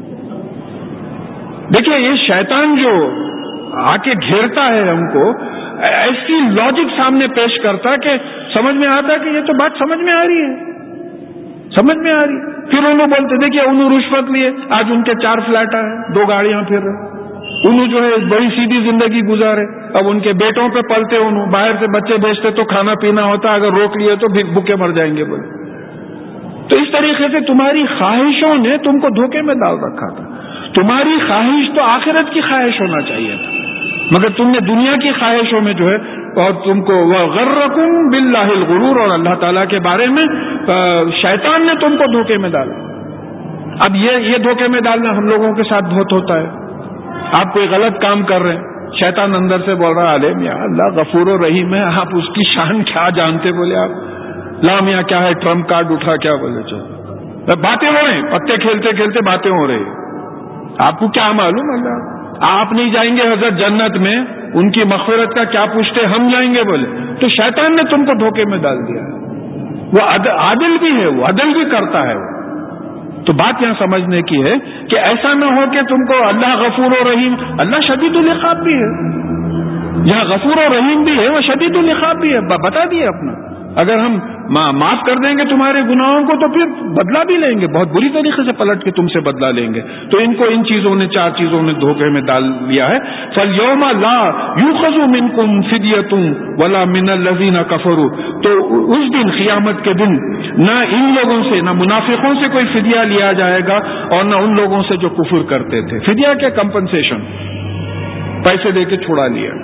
دیکھیے یہ شیطان جو آ کے گھیرتا ہے ہم کو، ایسی لاجک سامنے پیش کرتا کہ سمجھ میں آتا کہ یہ تو بات سمجھ میں آ رہی ہے، سمجھ میں آ رہی ہے۔ پھر انہوں بولتے دیکھیے انہوں رشوت لیے، آج ان کے 4 فلیٹ آئے، 2 گاڑیاں پھر رہے، انہوں جو ہے بڑی سیدھی زندگی گزارے، اب ان کے بیٹوں پہ پلتے، انہوں باہر سے بچے بھیجتے تو کھانا پینا ہوتا، اگر روک لیے تو بھوکے مر جائیں گے بولے۔ تو اس طریقے سے تمہاری خواہشوں نے تم کو دھوکے میں ڈال رکھا تھا۔ تمہاری خواہش تو آخرت کی خواہش ہونا چاہیے تھا، مگر تم نے دنیا کی خواہشوں میں جو ہے اور تم کو وغرکم باللہ الغرور، اور اللہ تعالیٰ کے بارے میں شیطان نے تم کو دھوکے میں ڈالا۔ اب یہ دھوکے میں ڈالنا ہم لوگوں کے ساتھ بہت ہوتا ہے۔ آپ کوئی غلط کام کر رہے ہیں، شیطان اندر سے بول رہا ہے عالم یا اللہ غفور و رحیم ہے، آپ اس کی شان کیا جانتے؟ بولے آپ لام یا کیا ہے، ٹرمپ کارڈ اٹھا کیا بولے؟ چلو باتیں ہو رہی، پتے کھیلتے کھیلتے باتیں ہو رہی، آپ کو کیا معلوم؟ اللہ آپ نہیں جائیں گے حضرت جنت میں، ان کی مغفرت کا کیا پوچھتے، ہم جائیں گے بولے۔ تو شیطان نے تم کو دھوکے میں ڈال دیا۔ وہ عادل بھی ہے، وہ عدل بھی کرتا ہے۔ تو بات یہاں سمجھنے کی ہے کہ ایسا نہ ہو کہ تم کو اللہ غفور و رحیم، اللہ شدید العقاب بھی ہے، یہاں غفور و رحیم بھی ہے، وہ شدید العقاب بھی ہے، بتا دیے اپنا۔ اگر ہم معاف کر دیں گے تمہارے گناہوں کو تو پھر بدلہ بھی لیں گے، بہت بری طریقے سے پلٹ کے تم سے بدلہ لیں گے۔ تو ان کو ان چیزوں نے، 4 چیزوں نے دھوکے میں ڈال دیا ہے۔ فَالْيَوْمَ لَا يُؤْخَذُ مِنْكُمْ فِدْيَةٌ وَلَا مِنَ الَّذِينَ كَفَرُوا، تو اس دن، قیامت کے دن، نہ ان لوگوں سے، نہ منافقوں سے کوئی فدیہ لیا جائے گا، اور نہ ان لوگوں سے جو کفر کرتے تھے۔ فدیہ کے کمپنسیشن، پیسے دے کے چھڑا لیا،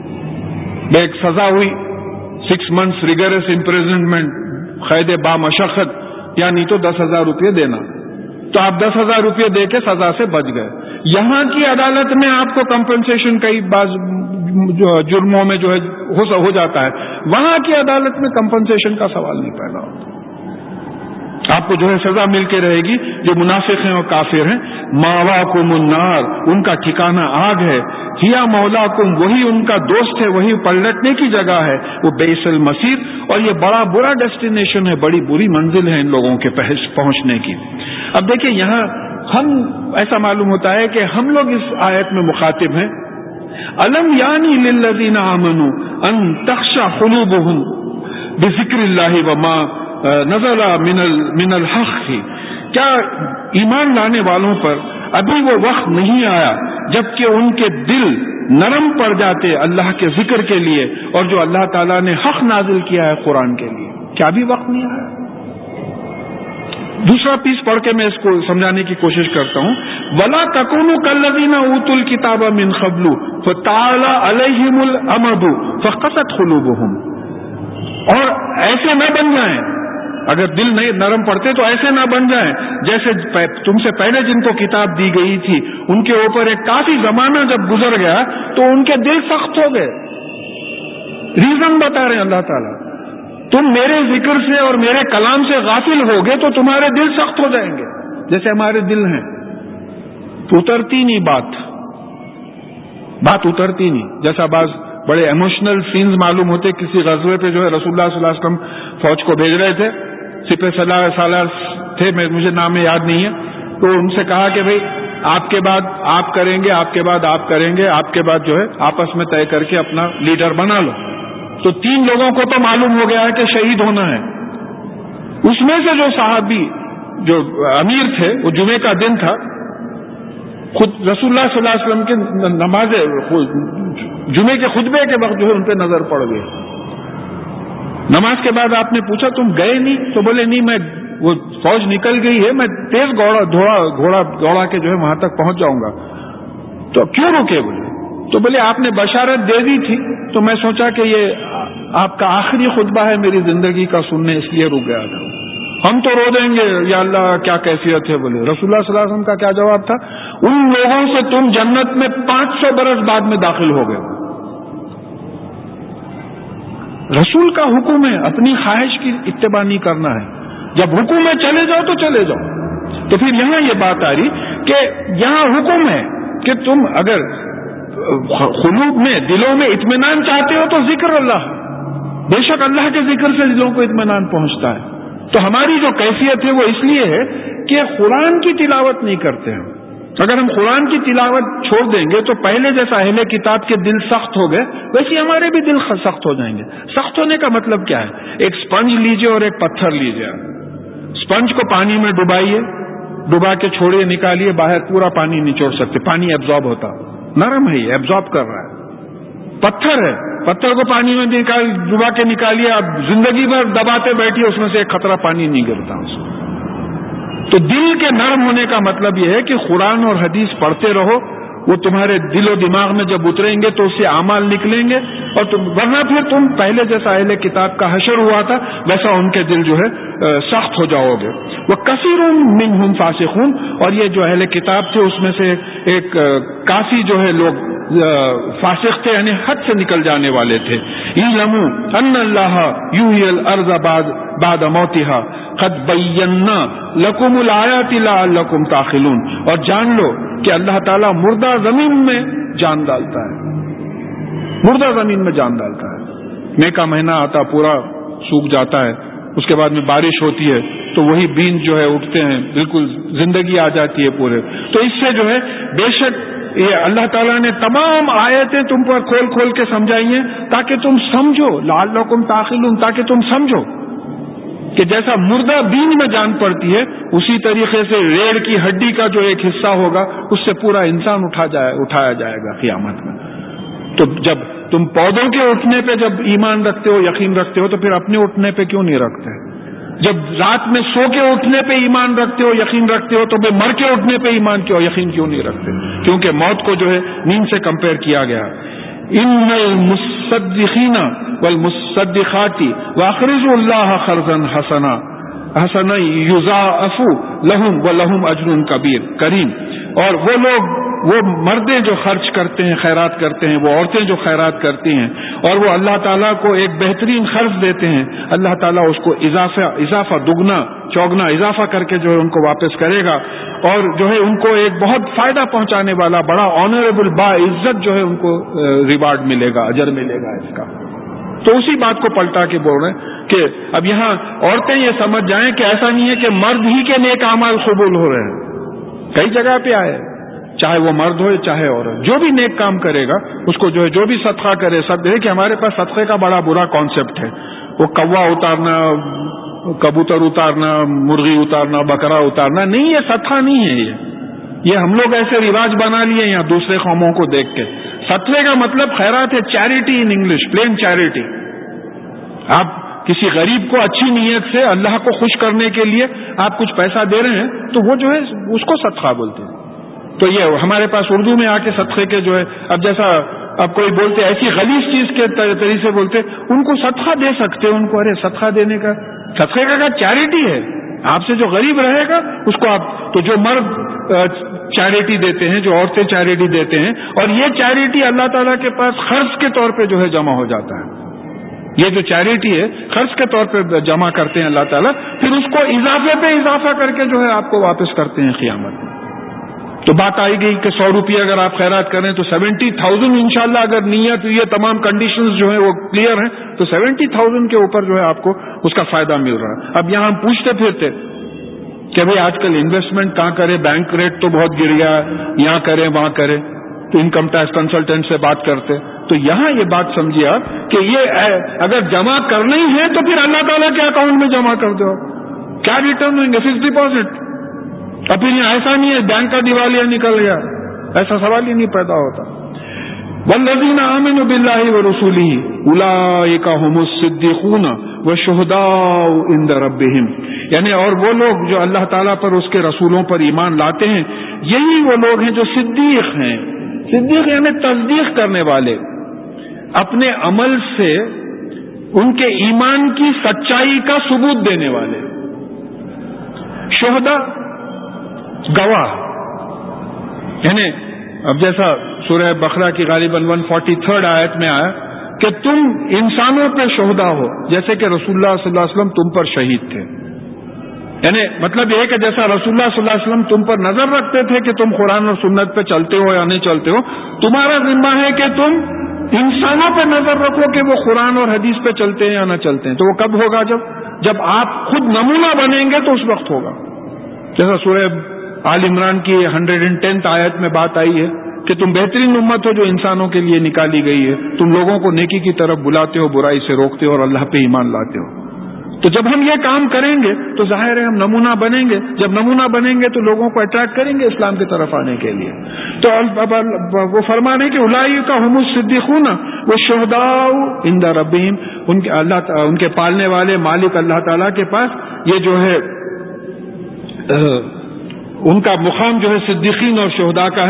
ایک سزا ہوئی 6 months ریگرس امپریزنمنٹ، قید با مشقت، یعنی تو 10,000 روپے دینا، تو آپ 10,000 روپے دے کے سزا سے بچ گئے۔ یہاں کی عدالت میں آپ کو کمپنسیشن کئی بعض جرموں میں جو ہے ہو جاتا ہے، وہاں کی عدالت میں کمپنسیشن کا سوال نہیں پیدا ہوتا، آپ کو جو ہے سزا مل کے رہے گی۔ جو منافق ہیں اور کافر ہیں، ماواکم النار، ان کا ٹھکانہ آگ ہے، ہیا مولاکم، وہی ان کا دوست ہے، وہی پلٹنے کی جگہ ہے، وہ بئس المصیر، اور یہ بڑا برا ڈیسٹینیشن ہے، بڑی بری منزل ہے ان لوگوں کے پہنچنے کی۔ اب دیکھیں یہاں ہم ایسا معلوم ہوتا ہے کہ ہم لوگ اس آیت میں مخاطب ہیں، الم یعنی للذین آمنوا ان تخشع قلوبہم بذکر اللہ وما نزل من الحق کی، کیا ایمان لانے والوں پر ابھی وہ وقت نہیں آیا جبکہ ان کے دل نرم پڑ جاتے اللہ کے ذکر کے لیے، اور جو اللہ تعالیٰ نے حق نازل کیا ہے قرآن کے لیے، کیا ابھی وقت نہیں آیا؟ دوسرا پیس پڑھ کے میں اس کو سمجھانے کی کوشش کرتا ہوں، وَلَا تَكُونُوا كَالَّذِينَ أُوتُوا الْكِتَابَ مِنْ قَبْلُ فَطَالَ عَلَيْهِمُ الْأَمَدُ فَقَسَتْ قُلُوبُهُمْ، اور ایسے نہ بن جائیں، اگر دل نہیں نرم پڑتے تو ایسے نہ بن جائیں جیسے تم سے پہلے جن کو کتاب دی گئی تھی، ان کے اوپر ایک کافی زمانہ جب گزر گیا تو ان کے دل سخت ہو گئے۔ ریزن بتا رہے ہیں اللہ تعالیٰ، تم میرے ذکر سے اور میرے کلام سے غافل ہوگے تو تمہارے دل سخت ہو جائیں گے، جیسے ہمارے دل ہیں، اترتی نہیں بات اترتی نہیں۔ جیسا بعض بڑے ایموشنل سینز معلوم ہوتے، کسی غزوے پہ جو ہے رسول اللہ صلی اللہ علیہ وسلم فوج کو بھیج رہے تھے، سپہ سالار تھے، مجھے نام یاد نہیں ہے، تو ان سے کہا کہ بھئی آپ کے بعد آپ کریں گے، آپ کے بعد آپ کریں گے، آپ کے بعد جو ہے آپس میں طے کر کے اپنا لیڈر بنا لو۔ تو 3 لوگوں کو تو معلوم ہو گیا ہے کہ شہید ہونا ہے، اس میں سے جو صحابی جو امیر تھے، وہ جمعے کا دن تھا، خود رسول اللہ صلی اللہ علیہ وسلم کے نماز جمعے کے خطبے کے وقت جو ہے ان پہ نظر پڑ گئی۔ نماز کے بعد آپ نے پوچھا تم گئے نہیں؟ تو بولے نہیں، میں وہ فوج نکل گئی ہے، میں تیز گھوڑا دوڑا کے جو ہے وہاں تک پہنچ جاؤں گا۔ تو کیوں رکے؟ بولے تو بولے آپ نے بشارت دے دی تھی تو میں سوچا کہ یہ آپ کا آخری خطبہ ہے میری زندگی کا سننے، اس لیے رک گیا تھا۔ ہم تو رو دیں گے یا اللہ کیا کیفیت ہے۔ بولے رسول اللہ صلی اللہ علیہ وسلم کا کیا جواب تھا؟ ان لوگوں سے تم جنت میں 500 برس بعد میں داخل ہو گئے۔ رسول کا حکم ہے، اپنی خواہش کی اتباع نہیں کرنا ہے، جب حکم میں چلے جاؤ تو چلے جاؤ۔ تو پھر یہاں یہ بات آ رہی کہ یہاں حکم ہے کہ تم اگر قلوب میں، دلوں میں اطمینان چاہتے ہو تو ذکر اللہ، بے شک اللہ کے ذکر سے دلوں کو اطمینان پہنچتا ہے۔ تو ہماری جو کیفیت ہے وہ اس لیے ہے کہ قرآن کی تلاوت نہیں کرتے ہیں۔ اگر ہم قرآن کی تلاوت چھوڑ دیں گے تو پہلے جیسا اہل کتاب کے دل سخت ہو گئے ویسے ہمارے بھی دل سخت ہو جائیں گے۔ سخت ہونے کا مطلب کیا ہے؟ ایک سپنج لیجئے اور ایک پتھر لیجئے، سپنج کو پانی میں ڈبائیے، ڈبا کے چھوڑیے، نکالیے باہر، پورا پانی نچوڑ سکتے، پانی ایبزارب ہوتا، نرم ہے، یہ ایبزارب کر رہا ہے۔ پتھر ہے، پتھر کو پانی میں ڈبا کے نکالیے، اب زندگی بھر دباتے بیٹھیے، اس میں سے ایک قطرہ پانی نہیں گرتا اس میں۔ تو دل کے نرم ہونے کا مطلب یہ ہے کہ قرآن اور حدیث پڑھتے رہو، وہ تمہارے دل و دماغ میں جب اتریں گے تو اس سے اعمال نکلیں گے، اور ورنہ پھر تم پہلے جیسا اہل کتاب کا حشر ہوا تھا ویسا ان کے دل جو ہے سخت ہو جاؤ گے۔ وَكَثِيرٌ مِّنْهُمْ فَاسِقُونَ، اور یہ جو اہل کتاب تھے اس میں سے ایک کافی جو ہے لوگ فاسق تھے، یعنی حد سے نکل جانے والے تھے۔ اعلموا ان اللہ یحیی الارض بعد موتها قد بینا لکم الآیات لعلکم تعقلون، اور جان لو کہ اللہ تعالیٰ مردہ زمین میں جان ڈالتا ہے، مردہ زمین میں جان ڈالتا ہے۔ مئی کا مہینہ آتا پورا سوکھ جاتا ہے، اس کے بعد میں بارش ہوتی ہے تو وہی بیج جو ہے اٹھتے ہیں، بالکل زندگی آ جاتی ہے پورے۔ تو اس سے جو ہے بے شک یہ اللہ تعالیٰ نے تمام آیتیں تم پر کھول کھول کے سمجھائی ہیں تاکہ تم سمجھو، لعلکم تعقلون، تاکہ تم سمجھو کہ جیسا مردہ بیج میں جان پڑتی ہے اسی طریقے سے ریڑھ کی ہڈی کا جو ایک حصہ ہوگا اس سے پورا انسان اٹھایا جائے گا قیامت میں۔ تو جب تم پودوں کے اٹھنے پہ جب ایمان رکھتے ہو، یقین رکھتے ہو، تو پھر اپنے اٹھنے پہ کیوں نہیں رکھتے؟ جب رات میں سو کے اٹھنے پہ ایمان رکھتے ہو، یقین رکھتے ہو، تو مر کے اٹھنے پہ ایمان کیوں، یقین کیوں نہیں رکھتے؟ کیونکہ موت کو جو ہے نیند سے کمپیئر کیا گیا۔ ان المصدقین والمصدقات واقرضوا اللہ قرضا حسنا یضاعف لهم ولهم اجر کریم، اور وہ لوگ، وہ مردیں جو خرچ کرتے ہیں، خیرات کرتے ہیں، وہ عورتیں جو خیرات کرتی ہیں اور وہ اللہ تعالیٰ کو ایک بہترین خرچ دیتے ہیں، اللہ تعالیٰ اس کو اضافہ دگنا چوگنا اضافہ کر کے جو ہے ان کو واپس کرے گا، اور جو ہے ان کو ایک بہت فائدہ پہنچانے والا بڑا آنریبل باعزت جو ہے ان کو ریوارڈ ملے گا، اجر ملے گا اس کا۔ تو اسی بات کو پلٹا کے بول رہے ہیں کہ اب یہاں عورتیں یہ سمجھ جائیں کہ ایسا نہیں ہے کہ مرد ہی کے نیک اعمال قبول ہو رہے ہیں، کئی جگہ پہ آئے، چاہے وہ مرد ہو چاہے عورت، جو بھی نیک کام کرے گا اس کو جو ہے جو بھی صدقہ کرے، سب دیکھیں کہ ہمارے پاس صدقے کا بڑا برا کانسیپٹ ہے، وہ کوا اتارنا، کبوتر اتارنا، مرغی اتارنا، بکرا اتارنا، نہیں، یہ صدقہ نہیں ہے، یہ ہم لوگ ایسے رواج بنا لیے یہاں دوسرے قوموں کو دیکھ کے۔ صدقے کا مطلب خیرات ہے، charity in English, plain charity. آپ کسی غریب کو اچھی نیت سے اللہ کو خوش کرنے کے لیے آپ کچھ پیسہ دے رہے ہیں تو وہ جو ہے اس کو صدقہ بولتے ہیں۔ تو یہ ہمارے پاس اردو میں آ کے صدقے کے جو ہے، اب جیسا اب کوئی بولتے ایسی غلیظ چیز کے طریقے سے بولتے، ان کو صدقہ دے سکتے، ان کو ارے صدقہ دینے کا، صدقے کا چیریٹی ہے، آپ سے جو غریب رہے گا اس کو آپ، تو جو مرد چیریٹی دیتے ہیں، جو عورتیں چیریٹی دیتے ہیں، اور یہ چیریٹی اللہ تعالیٰ کے پاس خرچ کے طور پہ جو ہے جمع ہو جاتا ہے، یہ جو چیریٹی ہے خرچ کے طور پہ جمع کرتے ہیں اللہ تعالیٰ، پھر اس کو اضافے پہ اضافہ کر کے جو ہے آپ کو واپس کرتے ہیں قیامت میں۔ تو بات آئی گئی کہ 100 روپیہ اگر آپ خیرات کریں تو 70,000 انشاءاللہ، اگر نیت یہ تمام کنڈیشنز جو ہیں وہ کلیئر ہیں تو 70,000 کے اوپر جو ہے آپ کو اس کا فائدہ مل رہا ہے۔ اب یہاں ہم پوچھتے پھرتے کہ بھئی آج کل انویسٹمنٹ کہاں کرے، بینک ریٹ تو بہت گر گیا، یہاں کریں وہاں کریں، تو انکم ٹیکس کنسلٹنٹ سے بات کرتے، تو یہاں یہ بات سمجھیے آپ کہ یہ اگر جمع کرنا ہی ہے تو پھر اللہ تعالیٰ کے اکاؤنٹ میں جمع کر دو، کیا ریٹرن ہوئیں گے؟ Fix deposit. اور پھر یہ ایسا نہیں ہے بینک کا دیوالیہ نکل گیا، ایسا سوال ہی نہیں پیدا ہوتا۔ والذین آمنوا باللہ ورسولہ اولئک ھم الصدیقون والشہداء عند ربہم، یعنی اور وہ لوگ جو اللہ تعالیٰ پر، اس کے رسولوں پر ایمان لاتے ہیں، یہی وہ لوگ ہیں جو صدیق ہیں۔ صدیق یعنی تصدیق کرنے والے، اپنے عمل سے ان کے ایمان کی سچائی کا ثبوت دینے والے۔ شہداء گواہ، یعنی اب جیسا سورہ بقرہ کی غالباً 143 آیت میں آیا کہ تم انسانوں پہ شہداء ہو، جیسے کہ رسول اللہ صلی اللہ علیہ وسلم تم پر شہید تھے، یعنی مطلب یہ کہ جیسا رسول اللہ صلی اللہ علیہ وسلم تم پر نظر رکھتے تھے کہ تم قرآن اور سنت پہ چلتے ہو یا نہیں چلتے ہو، تمہارا ذمہ ہے کہ تم انسانوں پہ نظر رکھو کہ وہ قرآن اور حدیث پہ چلتے ہیں یا نہ چلتے ہیں۔ تو وہ کب ہوگا؟ جب آپ خود نمونہ بنیں گے تو اس وقت ہوگا۔ جیسا سورہ آل عمران کی 110 آیت میں بات آئی ہے کہ تم بہترین امت ہو جو انسانوں کے لیے نکالی گئی ہے، تم لوگوں کو نیکی کی طرف بلاتے ہو، برائی سے روکتے ہو اور اللہ پہ ایمان لاتے ہو۔ تو جب ہم یہ کام کریں گے تو ظاہر ہے ہم نمونہ بنیں گے، جب نمونہ بنیں گے تو لوگوں کو اٹریکٹ کریں گے اسلام کی طرف آنے کے لیے۔ تو وہ فرما رہے کہ اولئک ھم الصدیقون والشہداء عند ربہم، ان کے پالنے والے مالک اللہ تعالیٰ کے پاس یہ جو ہے ان کا مقام جو ہے صدیقین اور شہداء کا ہے،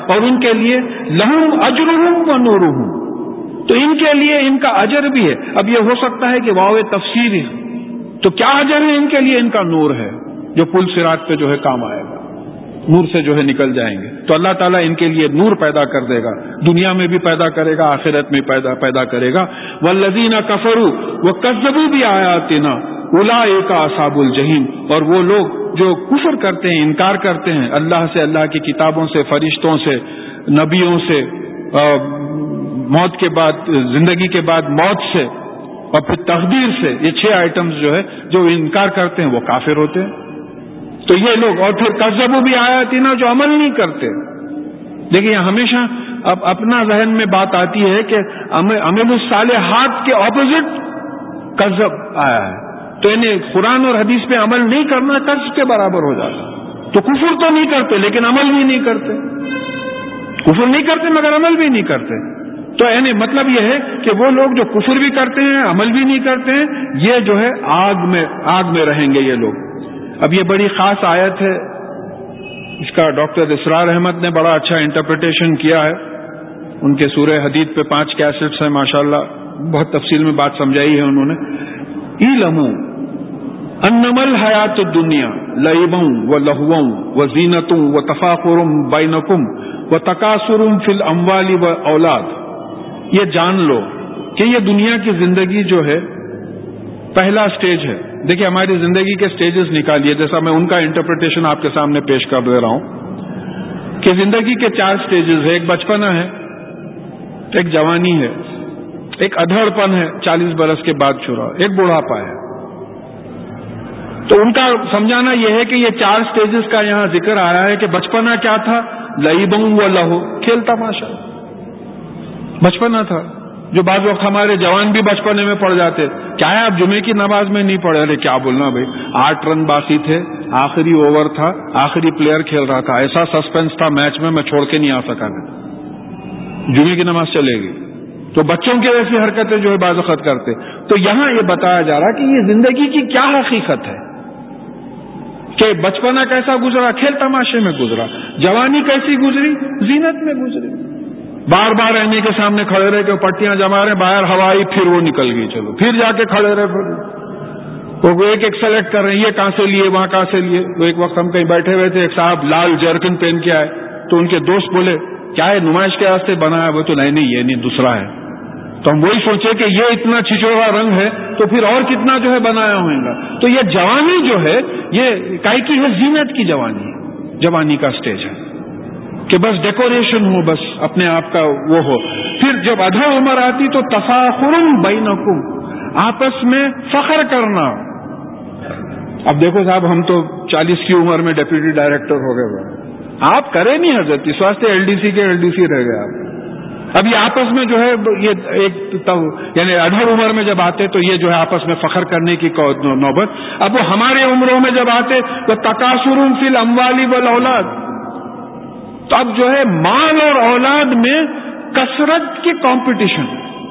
اور ان کے لیے لہم اجرہم و نورہم، تو ان کے لیے ان کا اجر بھی ہے. اب یہ ہو سکتا ہے کہ واو تفسیر ہے، تو کیا اجر ہے ان کے لیے؟ ان کا نور ہے جو پل صراط پہ جو ہے کام آئے گا، نور سے جو ہے نکل جائیں گے. تو اللہ تعالیٰ ان کے لیے نور پیدا کر دے گا، دنیا میں بھی پیدا کرے گا، آخرت میں پیدا کرے گا. والذین کفروا وکذبوا بآیاتنا اولئک اصحاب الجحیم، اور وہ لوگ جو کفر کرتے ہیں، انکار کرتے ہیں اللہ سے، اللہ کی کتابوں سے، فرشتوں سے، نبیوں سے، موت کے بعد، زندگی کے بعد موت سے، اور پھر تقدیر سے، یہ 6 آئٹمز جو ہے جو انکار کرتے ہیں وہ کافر ہوتے ہیں. تو یہ لوگ، اور پھر کذبوا بآیاتنا، جو عمل نہیں کرتے. دیکھیے ہمیشہ اب اپنا ذہن میں بات آتی ہے کہ عمل الصالحات کے اپوزٹ کذب آیا ہے، تو انہیں قرآن اور حدیث پہ عمل نہیں کرنا قذف کے برابر ہو جاتا. تو کفر تو نہیں کرتے لیکن عمل بھی نہیں کرتے، کفر نہیں کرتے مگر عمل بھی نہیں کرتے. تو یعنی مطلب یہ ہے کہ وہ لوگ جو کفر بھی کرتے ہیں، عمل بھی نہیں کرتے ہیں، یہ جو ہے آگ میں رہیں گے یہ لوگ. اب یہ بڑی خاص آیت ہے، اس کا ڈاکٹر اسرار احمد نے بڑا اچھا انٹرپریٹیشن کیا ہے. ان کے سورہ حدید پہ 5 کیسٹس ہیں، ماشاءاللہ بہت تفصیل میں بات سمجھائی ہے انہوں نے. اعلموا انما الحیات الدنیا لعب ولہو وزینۃ وتفاخر بینکم وتکاثر فی الاموال والاولاد. یہ جان لو کہ یہ دنیا کی زندگی جو ہے پہلا سٹیج ہے. دیکھیے ہماری زندگی کے سٹیجز نکالیے، جیسا میں ان کا انٹرپریٹیشن آپ کے سامنے پیش کر دے رہا ہوں کہ زندگی کے 4 سٹیجز ہیں. ایک بچپنا ہے، ایک جوانی ہے، ایک ادھڑ پن ہے 40 برس کے بعد چھوڑا، ایک بڑھاپا ہے. تو ان کا سمجھانا یہ ہے کہ یہ 4 سٹیجز کا یہاں ذکر آ رہا ہے کہ بچپنا کیا تھا؟ لعب ولہو، کھیل تماشا بچپنا تھا. جو بعض وقت ہمارے جوان بھی بچپنے میں پڑ جاتے. کیا ہے آپ جمعے کی نماز میں نہیں پڑھے؟ ارے کیا بولنا بھائی، 8 رن باقی تھے، آخری اوور تھا، آخری پلیئر کھیل رہا تھا، ایسا سسپینس تھا میچ میں چھوڑ کے نہیں آ سکا. جمعے کی نماز چلے گی. تو بچوں کی ایسی حرکتیں جو ہے بعض وقت کرتے. تو یہاں یہ بتایا جا رہا کہ یہ زندگی کی کیا حقیقت ہے کہ بچپنا کیسا گزرا؟ کھیل تماشے میں گزرا. جوانی کیسی گزری؟ زینت میں گزری. بار بار رہنے کے سامنے کھڑے رہے کہ پٹیاں جما رہے، باہر ہوا آئی پھر وہ نکل گئی، چلو پھر جا کے کھڑے رہے، وہ ایک سلیکٹ کر رہے ہیں، یہ کہاں سے لیے وہاں کہاں سے لیے. تو ایک وقت ہم کہیں بیٹھے ہوئے تھے، ایک صاحب لال جرکن پہن کے آئے، تو ان کے دوست بولے کیا ہے نمائش کے واسطے بنا ہے؟ وہ تو نہیں یہ نہیں دوسرا ہے. تو ہم وہی سوچے کہ یہ اتنا چھچوڑا رنگ ہے تو پھر اور کتنا جو ہے بنایا ہوئے گا. تو یہ جوانی جو ہے یہ کائی کی ہے؟ زینت کی جوانی ہے، جوانی کا سٹیج ہے کہ بس ڈیکوریشن ہو، بس اپنے آپ کا وہ ہو. پھر جب ادھا عمر آتی تو تفاخر بینکم، آپس میں فخر کرنا. اب دیکھو صاحب ہم تو 40 کی عمر میں ڈپٹی ڈائریکٹر ہو گئے، آپ کرے نہیں حضرت، اس واسطے LDC کے LDC رہ گئے آپ. اب یہ آپس میں جو ہے یہ ایک یعنی ادھر عمر میں جب آتے تو یہ جو ہے آپس میں فخر کرنے کی نوبت. اب وہ ہمارے عمروں میں جب آتے تو تکاثر فی الاموال والاولاد، تو اب جو ہے مال اور اولاد میں کثرت کی کمپٹیشن،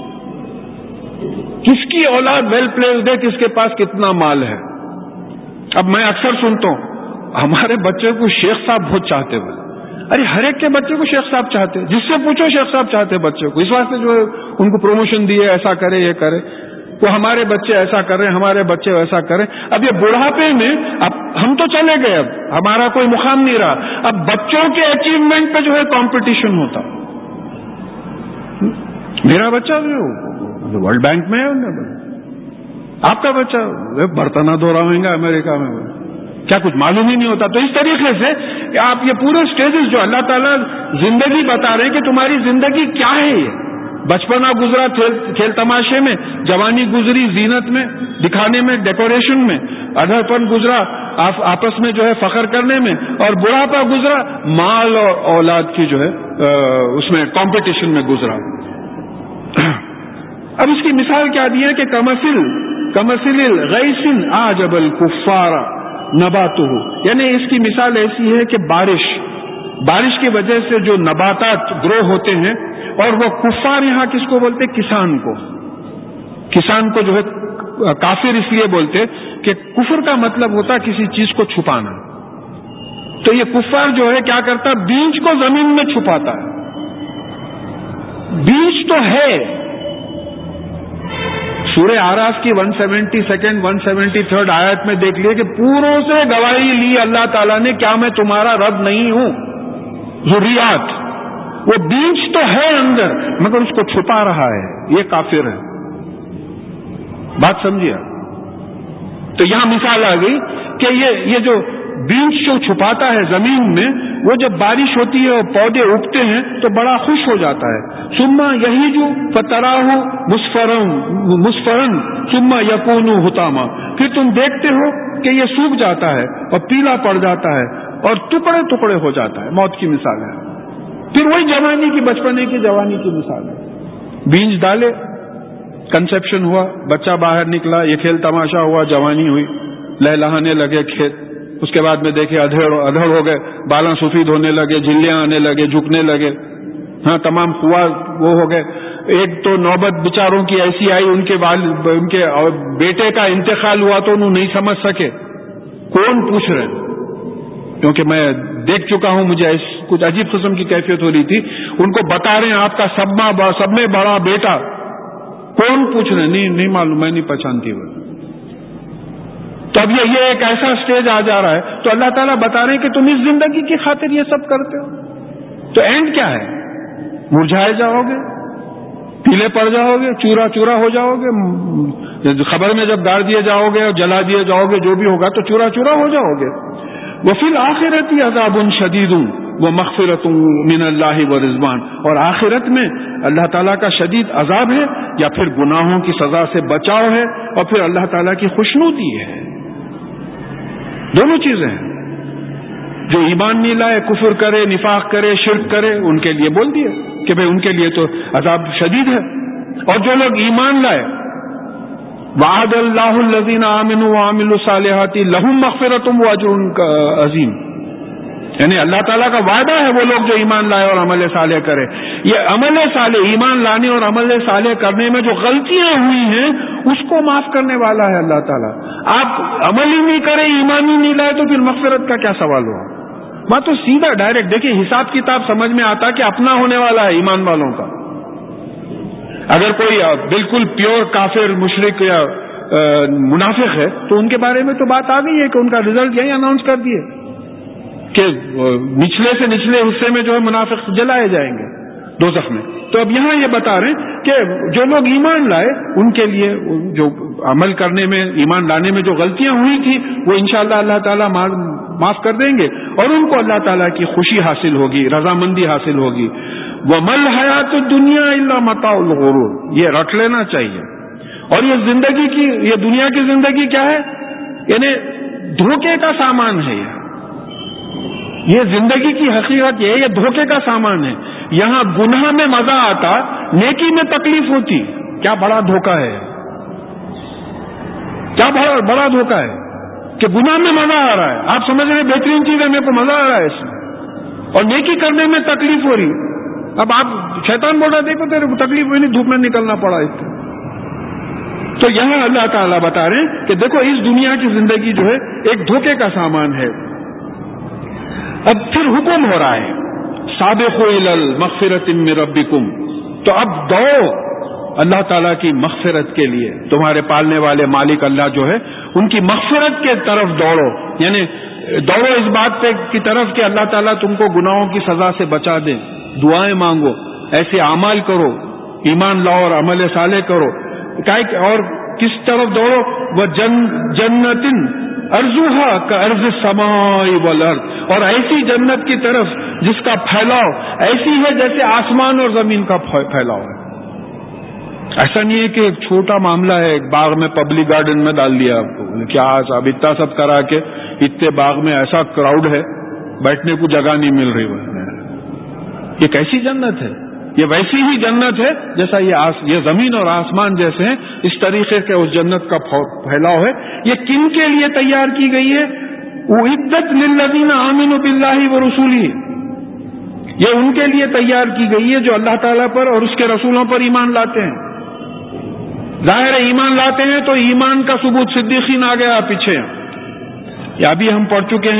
کس کی اولاد ویل پلیسڈ ہے، کس کے پاس کتنا مال ہے. اب میں اکثر سنتا ہوں ہمارے بچے کو شیخ صاحب بہت چاہتے ہیں. ارے ہر ایک کے بچے کو شیخ صاحب چاہتے، جس سے پوچھو شیخ صاحب چاہتے بچے کو، اس واسطے جو ہے ان کو پروموشن دیے، ایسا کرے یہ کرے، وہ ہمارے بچے ایسا کر رہے ہیں، ہمارے بچے ویسا کریں. اب یہ بڑھاپے میں اب ہم تو چلے گئے، اب ہمارا کوئی مقام نہیں رہا، اب بچوں کے اچیومنٹ پہ جو ہے کمپٹیشن ہوتا. میرا بچہ جو ورلڈ بینک میں ہے، آپ کا بچہ برتنہ دھو رہا ہوگا امریکہ میں، کیا کچھ معلوم ہی نہیں ہوتا. تو اس طریقے سے کہ آپ یہ پورے سٹیجز جو اللہ تعالیٰ زندگی بتا رہے ہیں کہ تمہاری زندگی کیا ہے. یہ بچپنا گزرا کھیل تماشے میں، جوانی گزری زینت میں، دکھانے میں، ڈیکوریشن میں، ادھر پن گزرا آپس میں جو ہے فخر کرنے میں، اور بڑھاپا گزرا مال اور اولاد کی جو ہے اس میں کمپٹیشن میں گزرا. اب اس کی مثال کیا دی ہے کہ کمثل الغیث اعجب الکفار نباتہ، یعنی اس کی مثال ایسی ہے کہ بارش کی وجہ سے جو نباتات گرو ہوتے ہیں، اور وہ کفار یہاں کس کو بولتے؟ کسان کو جو ہے کافر اس لیے بولتے کہ کفر کا مطلب ہوتا کسی چیز کو چھپانا. تو یہ کفار جو ہے کیا کرتا ہے، بیج کو زمین میں چھپاتا ہے. بیج تو ہے. سورہ اعراف کی 172 173 آیت میں دیکھ لیے کہ پوروں سے گواہی لی اللہ تعالیٰ نے، کیا میں تمہارا رب نہیں ہوں. ذریات، وہ بیج تو ہے اندر مگر اس کو چھپا رہا ہے، یہ کافر ہے. بات سمجھیے. تو یہاں مثال آ گئی کہ یہ جو بیج جو چھپاتا ہے زمین میں، وہ جب بارش ہوتی ہے اور پودے اگتے ہیں تو بڑا خوش ہو جاتا ہے. ثم یہیج فتراہ مصفرن ثم یکون حطاما، پھر تم دیکھتے ہو کہ یہ سوکھ جاتا ہے اور پیلا پڑ جاتا ہے اور ٹکڑے ٹکڑے ہو جاتا ہے. موت کی مثال ہے. پھر وہی جوانی کی، بچپنے کی جوانی کی مثال ہے. بیج ڈالے، کنسپشن ہوا، بچہ باہر نکلا، یہ کھیل تماشا ہوا، جوانی ہوئی، لہلہانے لگے کھیت. اس کے بعد میں دیکھے ادھڑ ہو گئے، بالاں سفید ہونے لگے، جھلیاں آنے لگے، جھکنے لگے. ہاں، تمام خوا وہ ہو گئے. ایک تو نوبت بچاروں کی ایسی آئی، ان کے بیٹے کا انتقال ہوا تو انہوں نہیں سمجھ سکے. کون پوچھ رہے؟ کیونکہ میں دیکھ چکا ہوں، مجھے کچھ عجیب قسم کی کیفیت ہو رہی تھی. ان کو بتا رہے ہیں آپ کا سب میں بڑا بیٹا. کون پوچھ رہے؟ نہیں معلوم، میں نہیں پہچانتی وہ. تو اب یہ ایک ایسا سٹیج آ جا رہا ہے. تو اللہ تعالیٰ بتا رہے ہیں کہ تم اس زندگی کی خاطر یہ سب کرتے ہو، تو اینڈ کیا ہے؟ مرجھائے جاؤ گے، پیلے پڑ جاؤ گے، چورا چورا ہو جاؤ گے. خبر میں جب گاڑ دیے جاؤ گے اور جلا دیے جاؤ گے، جو بھی ہوگا تو چورا چورا ہو جاؤ گے. وفی الآخرۃ عذاب شدید ومغفرۃ من اللہ ورضوان، اور آخرت میں اللہ تعالیٰ کا شدید عذاب ہے یا پھر گناہوں کی سزا سے بچاؤ ہے اور پھر اللہ تعالیٰ کی خوشنودی ہے. دونوں چیزیں ہیں. جو ایمان نہیں لائے، کفر کرے، نفاق کرے، شرک کرے، ان کے لیے بول دیے کہ بھئی ان کے لیے تو عذاب شدید ہے. اور جو لوگ ایمان لائے، وعد اللہ الذین آمنوا وعملوا الصالحات لہم مغفرۃ واجر عظیم، یعنی اللہ تعالیٰ کا وعدہ ہے وہ لوگ جو ایمان لائے اور عمل صالح کرے. یہ عمل صالح، ایمان لانے اور عمل صالح کرنے میں جو غلطیاں ہوئی ہیں اس کو معاف کرنے والا ہے اللہ تعالیٰ. آپ عمل ہی نہیں کرے، ایمان ہی نہیں لائے تو پھر مغفرت کا کیا سوال ہوا؟ بات تو سیدھا ڈائریکٹ. دیکھیے حساب کتاب سمجھ میں آتا کہ اپنا ہونے والا ہے ایمان والوں کا. اگر کوئی بالکل پیور کافر، مشرک یا منافق ہے تو ان کے بارے میں تو بات آ گئی ہے کہ ان کا رزلٹ یہی اناؤنس کر دیے کہ نچلے سے نچلے حصے میں جو ہے منافق جلائے جائیں گے دوزخ میں. تو اب یہاں یہ بتا رہے ہیں کہ جو لوگ ایمان لائے ان کے لیے جو عمل کرنے میں، ایمان لانے میں جو غلطیاں ہوئی تھی وہ انشاءاللہ اللہ تعالیٰ معاف کر دیں گے اور ان کو اللہ تعالیٰ کی خوشی حاصل ہوگی، رضامندی حاصل ہوگی. وَمَا الْحَيَاةُ الدُّنْيَا إِلَّا مَتَاعُ الْغُرُورِ، یہ رٹ لینا چاہیے. اور یہ زندگی کی، یہ دنیا کی زندگی کیا ہے؟ یعنی دھوکے کا سامان ہے. یہ زندگی کی حقیقت یہ ہے، یہ دھوکے کا سامان ہے. یہاں گناہ میں مزہ آتا، نیکی میں تکلیف ہوتی. کیا بڑا دھوکہ ہے، کیا بڑا دھوکہ ہے کہ گناہ میں مزہ آ رہا ہے. آپ سمجھ رہے ہیں بہترین چیز ہے، میرے کو مزہ آ رہا ہے اس میں، اور نیکی کرنے میں تکلیف ہو رہی. اب آپ شیطان بول رہا دیکھو تیرے کو تکلیف ہوئی نہیں، دھوپ میں نکلنا پڑا اس سے. تو یہاں اللہ تعالیٰ بتا رہے ہیں کہ دیکھو اس دنیا کی زندگی جو ہے ایک دھوکے کا سامان ہے. اب پھر حکم ہو رہا ہے سابقوا الی مغفرۃ من ربکم، تو اب دوڑو اللہ تعالیٰ کی مغفرت کے لیے. تمہارے پالنے والے مالک اللہ جو ہے ان کی مغفرت کے طرف دوڑو. یعنی دوڑو اس بات پہ کی طرف کہ اللہ تعالیٰ تم کو گناہوں کی سزا سے بچا دے. دعائیں مانگو، ایسے اعمال کرو، ایمان لاؤ اور عمل صالح کرو. اور کس طرف دوڑو؟ وہ جنتن ارضھا کارض السماء والارض، اور ایسی جنت کی طرف جس کا پھیلاؤ ایسی ہے جیسے آسمان اور زمین کا پھیلاؤ ہے. ایسا نہیں ہے کہ ایک چھوٹا معاملہ ہے، ایک باغ میں پبلک گارڈن میں ڈال دیا آپ کو. کیا صاحب اتنا سب کرا کے اتنے باغ میں ایسا کراؤڈ ہے، بیٹھنے کو جگہ نہیں مل رہی. یہ کیسی جنت ہے؟ یہ ویسی ہی جنت ہے جیسا یہ زمین اور آسمان جیسے ہیں، اس طریقے سے اس جنت کا پھیلاؤ ہے. یہ کن کے لیے تیار کی گئی ہے؟ اعدت للذین آمنوا باللہ ورسولہ، یہ ان کے لیے تیار کی گئی ہے جو اللہ تعالیٰ پر اور اس کے رسولوں پر ایمان لاتے ہیں. ظاہر ایمان لاتے ہیں تو ایمان کا ثبوت صدیقین آ گیا پیچھے. یا ابھی ہم پڑھ چکے ہیں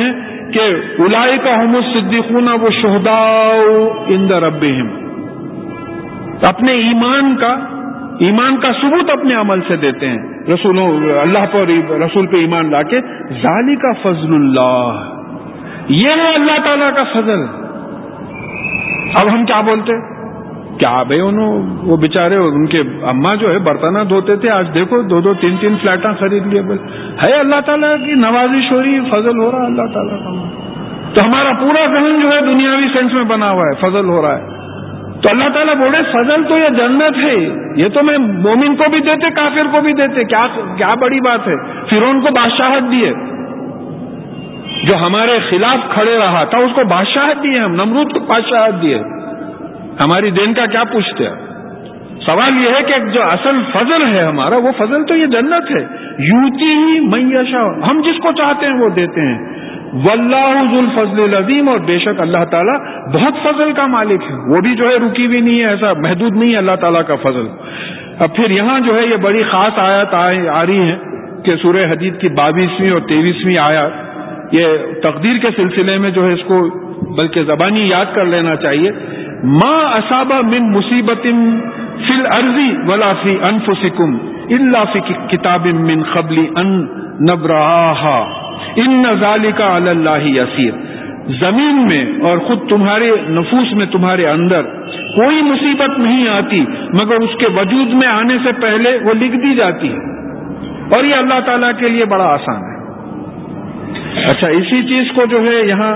کہ اولئک هم الصدیقون والشہداء عند ربہم، اپنے ایمان کا ثبوت اپنے عمل سے دیتے ہیں، اللہ پر رسول پہ ایمان لا کے، ذالک فضل اللہ، یہ ہے اللہ تعالیٰ کا فضل۔ اب ہم کیا بولتے، کیا بھائی وہ بیچارے ان کے اماں جو ہے برتنہ دھوتے تھے، آج دیکھو 2 3 فلیٹاں خرید لیے، ہے اللہ تعالیٰ کی نوازش ہو رہی، فضل ہو رہا ہے اللہ تعالیٰ کا۔ تو ہمارا پورا ذہن جو ہے دنیاوی سینس میں بنا ہوا ہے، فضل ہو رہا ہے۔ تو اللہ تعالیٰ بولے فضل تو یہ جنت ہے، یہ تو میں مومن کو بھی دیتے کافر کو بھی دیتے، کیا بڑی بات ہے۔ فرعون کو بادشاہت دیے، جو ہمارے خلاف کھڑے رہا تھا اس کو بادشاہت دیے، ہم نمرود کو بادشاہت دیے، ہماری دین کا کیا پوچھتے ہیں؟ سوال یہ ہے کہ جو اصل فضل ہے ہمارا، وہ فضل تو یہ جنت ہے، یوتی ہی من یشاء، ہم جس کو چاہتے ہیں وہ دیتے ہیں، واللہ ذو الفضل العظیم، اور بے شک اللہ تعالیٰ بہت فضل کا مالک ہے، وہ بھی جو ہے رکی بھی نہیں ہے، ایسا محدود نہیں ہے اللہ تعالیٰ کا فضل۔ اب پھر یہاں جو ہے یہ بڑی خاص آیت آ رہی ہے کہ سورہ حدید کی 22ویں اور 23ویں آیات، یہ تقدیر کے سلسلے میں جو ہے اس کو بلکہ زبانی یاد کر لینا چاہیے۔ ما اصاب من مصیبت فی الارض ولا فی انفسکم الا فی کتاب من قبل ان نبرأها ان ذلک علی اللہ یسیر، زمین میں اور خود تمہارے نفوس میں، تمہارے اندر کوئی مصیبت نہیں آتی مگر اس کے وجود میں آنے سے پہلے وہ لکھ دی جاتی ہے، اور یہ اللہ تعالیٰ کے لیے بڑا آسان ہے۔ اچھا، اسی چیز کو جو ہے یہاں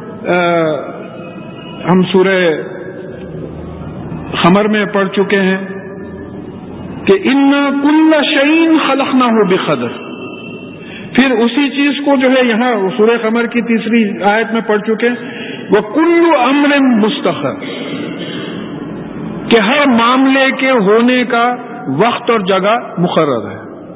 ہم سورہ قمر میں پڑھ چکے ہیں کہ اِنَّا كُلَّ شَيْءٍ خَلَقْنَاهُ بِقَدَرٍ، پھر اسی چیز کو جو ہے یہاں سورہ قمر کی 3 آیت میں پڑھ چکے ہیں، وَكُلُّ أَمْرٍ مُسْتَقَرٍ، کہ ہر معاملے کے ہونے کا وقت اور جگہ مقرر ہے۔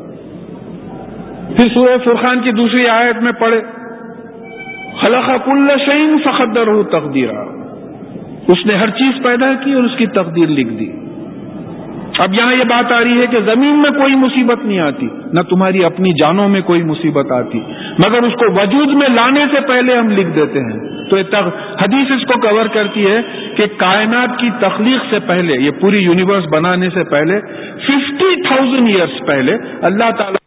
پھر سورہ فرقان کی 2 آیت میں پڑھے خَلَقَ كُلَّ شَيْءٍ فَقَدَّرَهُ تَقْدِيرًا، اس نے ہر چیز پیدا کی اور اس کی تقدیر لکھ دی۔ اب یہاں یہ بات آ رہی ہے کہ زمین میں کوئی مصیبت نہیں آتی، نہ تمہاری اپنی جانوں میں کوئی مصیبت آتی، مگر اس کو وجود میں لانے سے پہلے ہم لکھ دیتے ہیں۔ تو حدیث اس کو کور کرتی ہے کہ کائنات کی تخلیق سے پہلے، یہ پوری یونیورس بنانے سے پہلے 50,000 ایئرس پہلے اللہ تعالیٰ